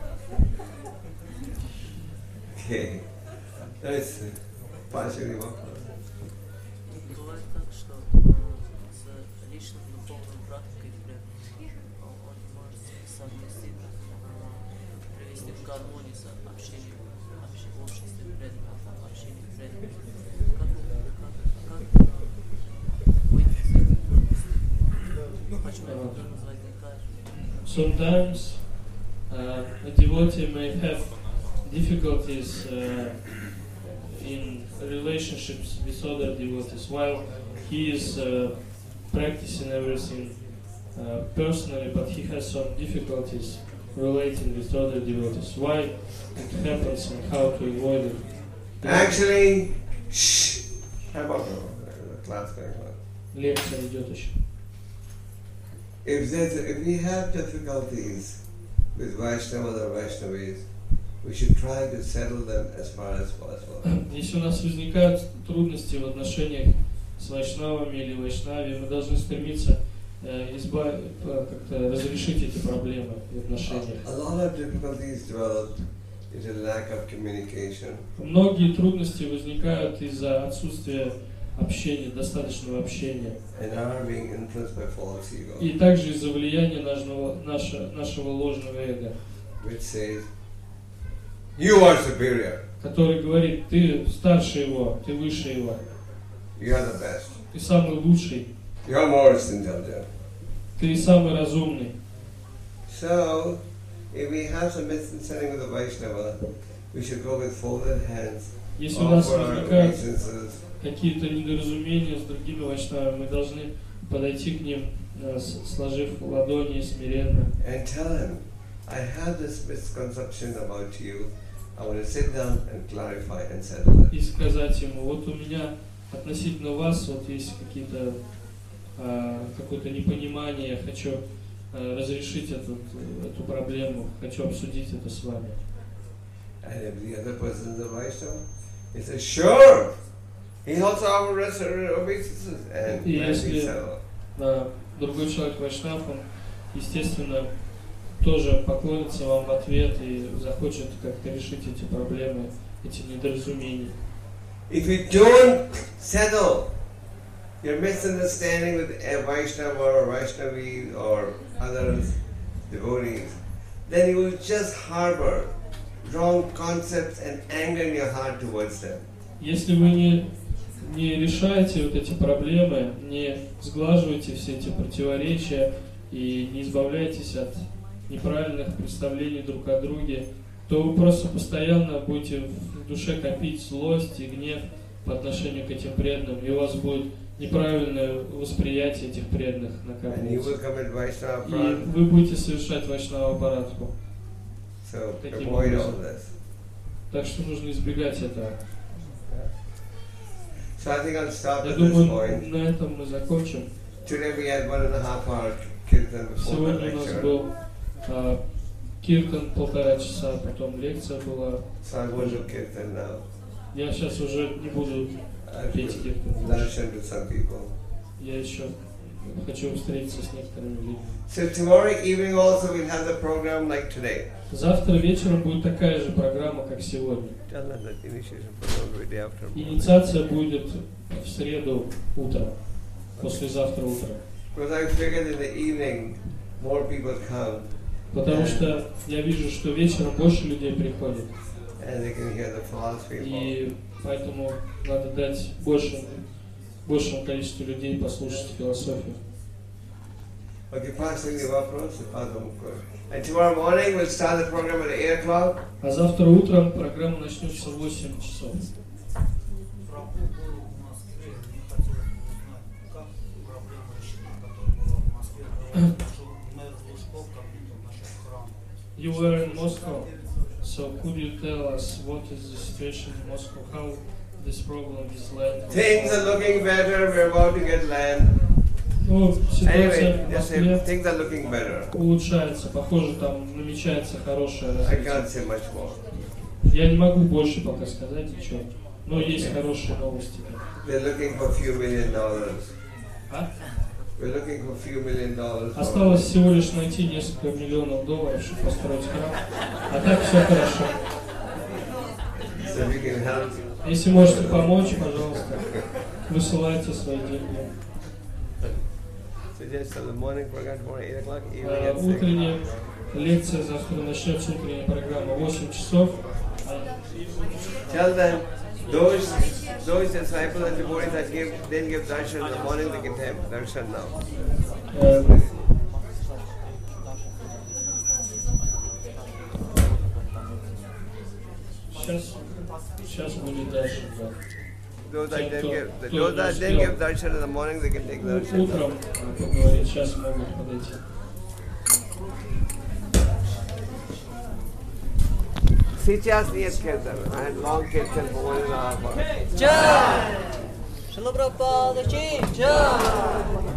Okay. That's partially what. Бывает так, что с личной духовной практикой он может совместить, привести в гармонию с общением в обществе преданных, общением преданных. Как выйти из этого? Почему это возникает? Sometimes a devotee may have difficulties in relationships with other devotees while he is practicing everything personally, but he has some difficulties relating with other devotees. Why it happens and how to avoid it? Actually, shh. How about the class going on? Лекция идет еще. If we have difficulties with Vaishnavas or Vaishnavis, we should try to settle them as far as possible. Если у нас возникают трудности в отношениях с вайшнавами или вайшнави, мы должны стремиться как-то разрешить эти проблемы в отношениях. A lot of difficulties develop due to lack of communication. Многие трудности возникают из-за отсутствия общения, достаточного общения. And are being influenced by false ego, И также из-за влияния нашего ложного эго, which says, you are superior, который говорит, ты старше его, ты выше его, you are the best, ты самый лучший, you are more intelligent. ты самый разумный. So, if we have some misunderstanding with the Vaishnava, we should go with folded hands, Если у нас offer our возникают obeisances, какие-то недоразумения с другими вайшнавами, мы должны подойти к ним, сложив ладони смиренно, and tell him, I have this misconception about you, I want to sit down and clarify and settle it. и сказать ему, вот у меня относительно вас вот есть какое-то непонимание, я хочу разрешить эту проблему, хочу обсудить это с вами. And if the other person is a Vaishnava, he says, sure, he also offers obeisances, and И then we если settle. другой человек вайшнав, он, естественно, тоже поклонится вам в ответ и захочет как-то решить эти проблемы, эти недоразумения. If you don't settle your misunderstanding with a Vaishnava or Vaishnavi or other devotees, then you will just harbor wrong concepts and anger in your heart towards them. Если вы не решаете вот эти проблемы, не сглаживаете все эти противоречия и не избавляетесь от неправильных представлений друг о друге, то вы просто постоянно будете в душе копить злость и гнев по отношению к этим преданным, и у вас будет неправильное восприятие этих преданных And you will накапливаться. commit Vaishnava И fraud. вы будете совершать вайшнава-аппаратку. So Таким avoid all образом. this. Так что нужно избегать этого. So I think I'll stop Я at this думаю, point. на этом мы закончим. Today we had 1.5 hour kirtan before the Сегодня у нас lecture. был киртан 1,5 часа, потом лекция была. So I won't do kirtan now. Я сейчас уже не буду I'll петь do киртан. darshan to some people. Я еще хочу встретиться с некоторыми людьми. So tomorrow evening also we'll have the program like today. Завтра вечером будет такая же программа, как сегодня. Tell them that initiation program will be day after tomorrow. Инициация будет в среду утром, послезавтра утром. Because I figured in the evening more people come Потому что я вижу, что вечером больше людей приходит. and they can hear the philosophy more. И поэтому надо дать большему количеству людей послушать философию. Okay, последний вопрос, потом. And tomorrow morning we'll start the program at 8 o'clock. А завтра утром программа начнется в 8 часов. Про погоду в Москве мне хотелось бы узнать, как проблема решена, которая была в Москве, что мэр Лужков как будто насчет храма. You were in Moscow, so could you tell us what is the situation in Moscow? How this problem is land? Things are looking better, we're about to get land. Ну, ситуация Anyway, в just say Москве things are looking better. улучшается. Похоже, там намечается хорошее I развитие. can't say much more. Я не могу больше пока сказать ничего, но есть хорошие новости. They're looking for a few $1 million. А? We're looking for a few $1 million. Осталось всего лишь найти несколько миллионов долларов, чтобы построить храм. А так все хорошо. So we can help. Если можете помочь, пожалуйста, высылайте свои деньги. So just for the morning program tomorrow 8 o'clock, evening at 6. Утренняя лекция завтра начнется, утренняя программа 8 часов. Tell them those disciples and devotees that didn't give darshan in the morning, they can have darshan now. Сейчас Сейчас будет дальше. Да. Those that Кто- didn't кто give, those не that didn't успел. give darshan in the morning, they can take darshan. Утром поговорить, сейчас могут подойти. Sichas niyat kirtan and long kirtan for 1.5 hours. Jai! Srila Prabhupada ki Jai!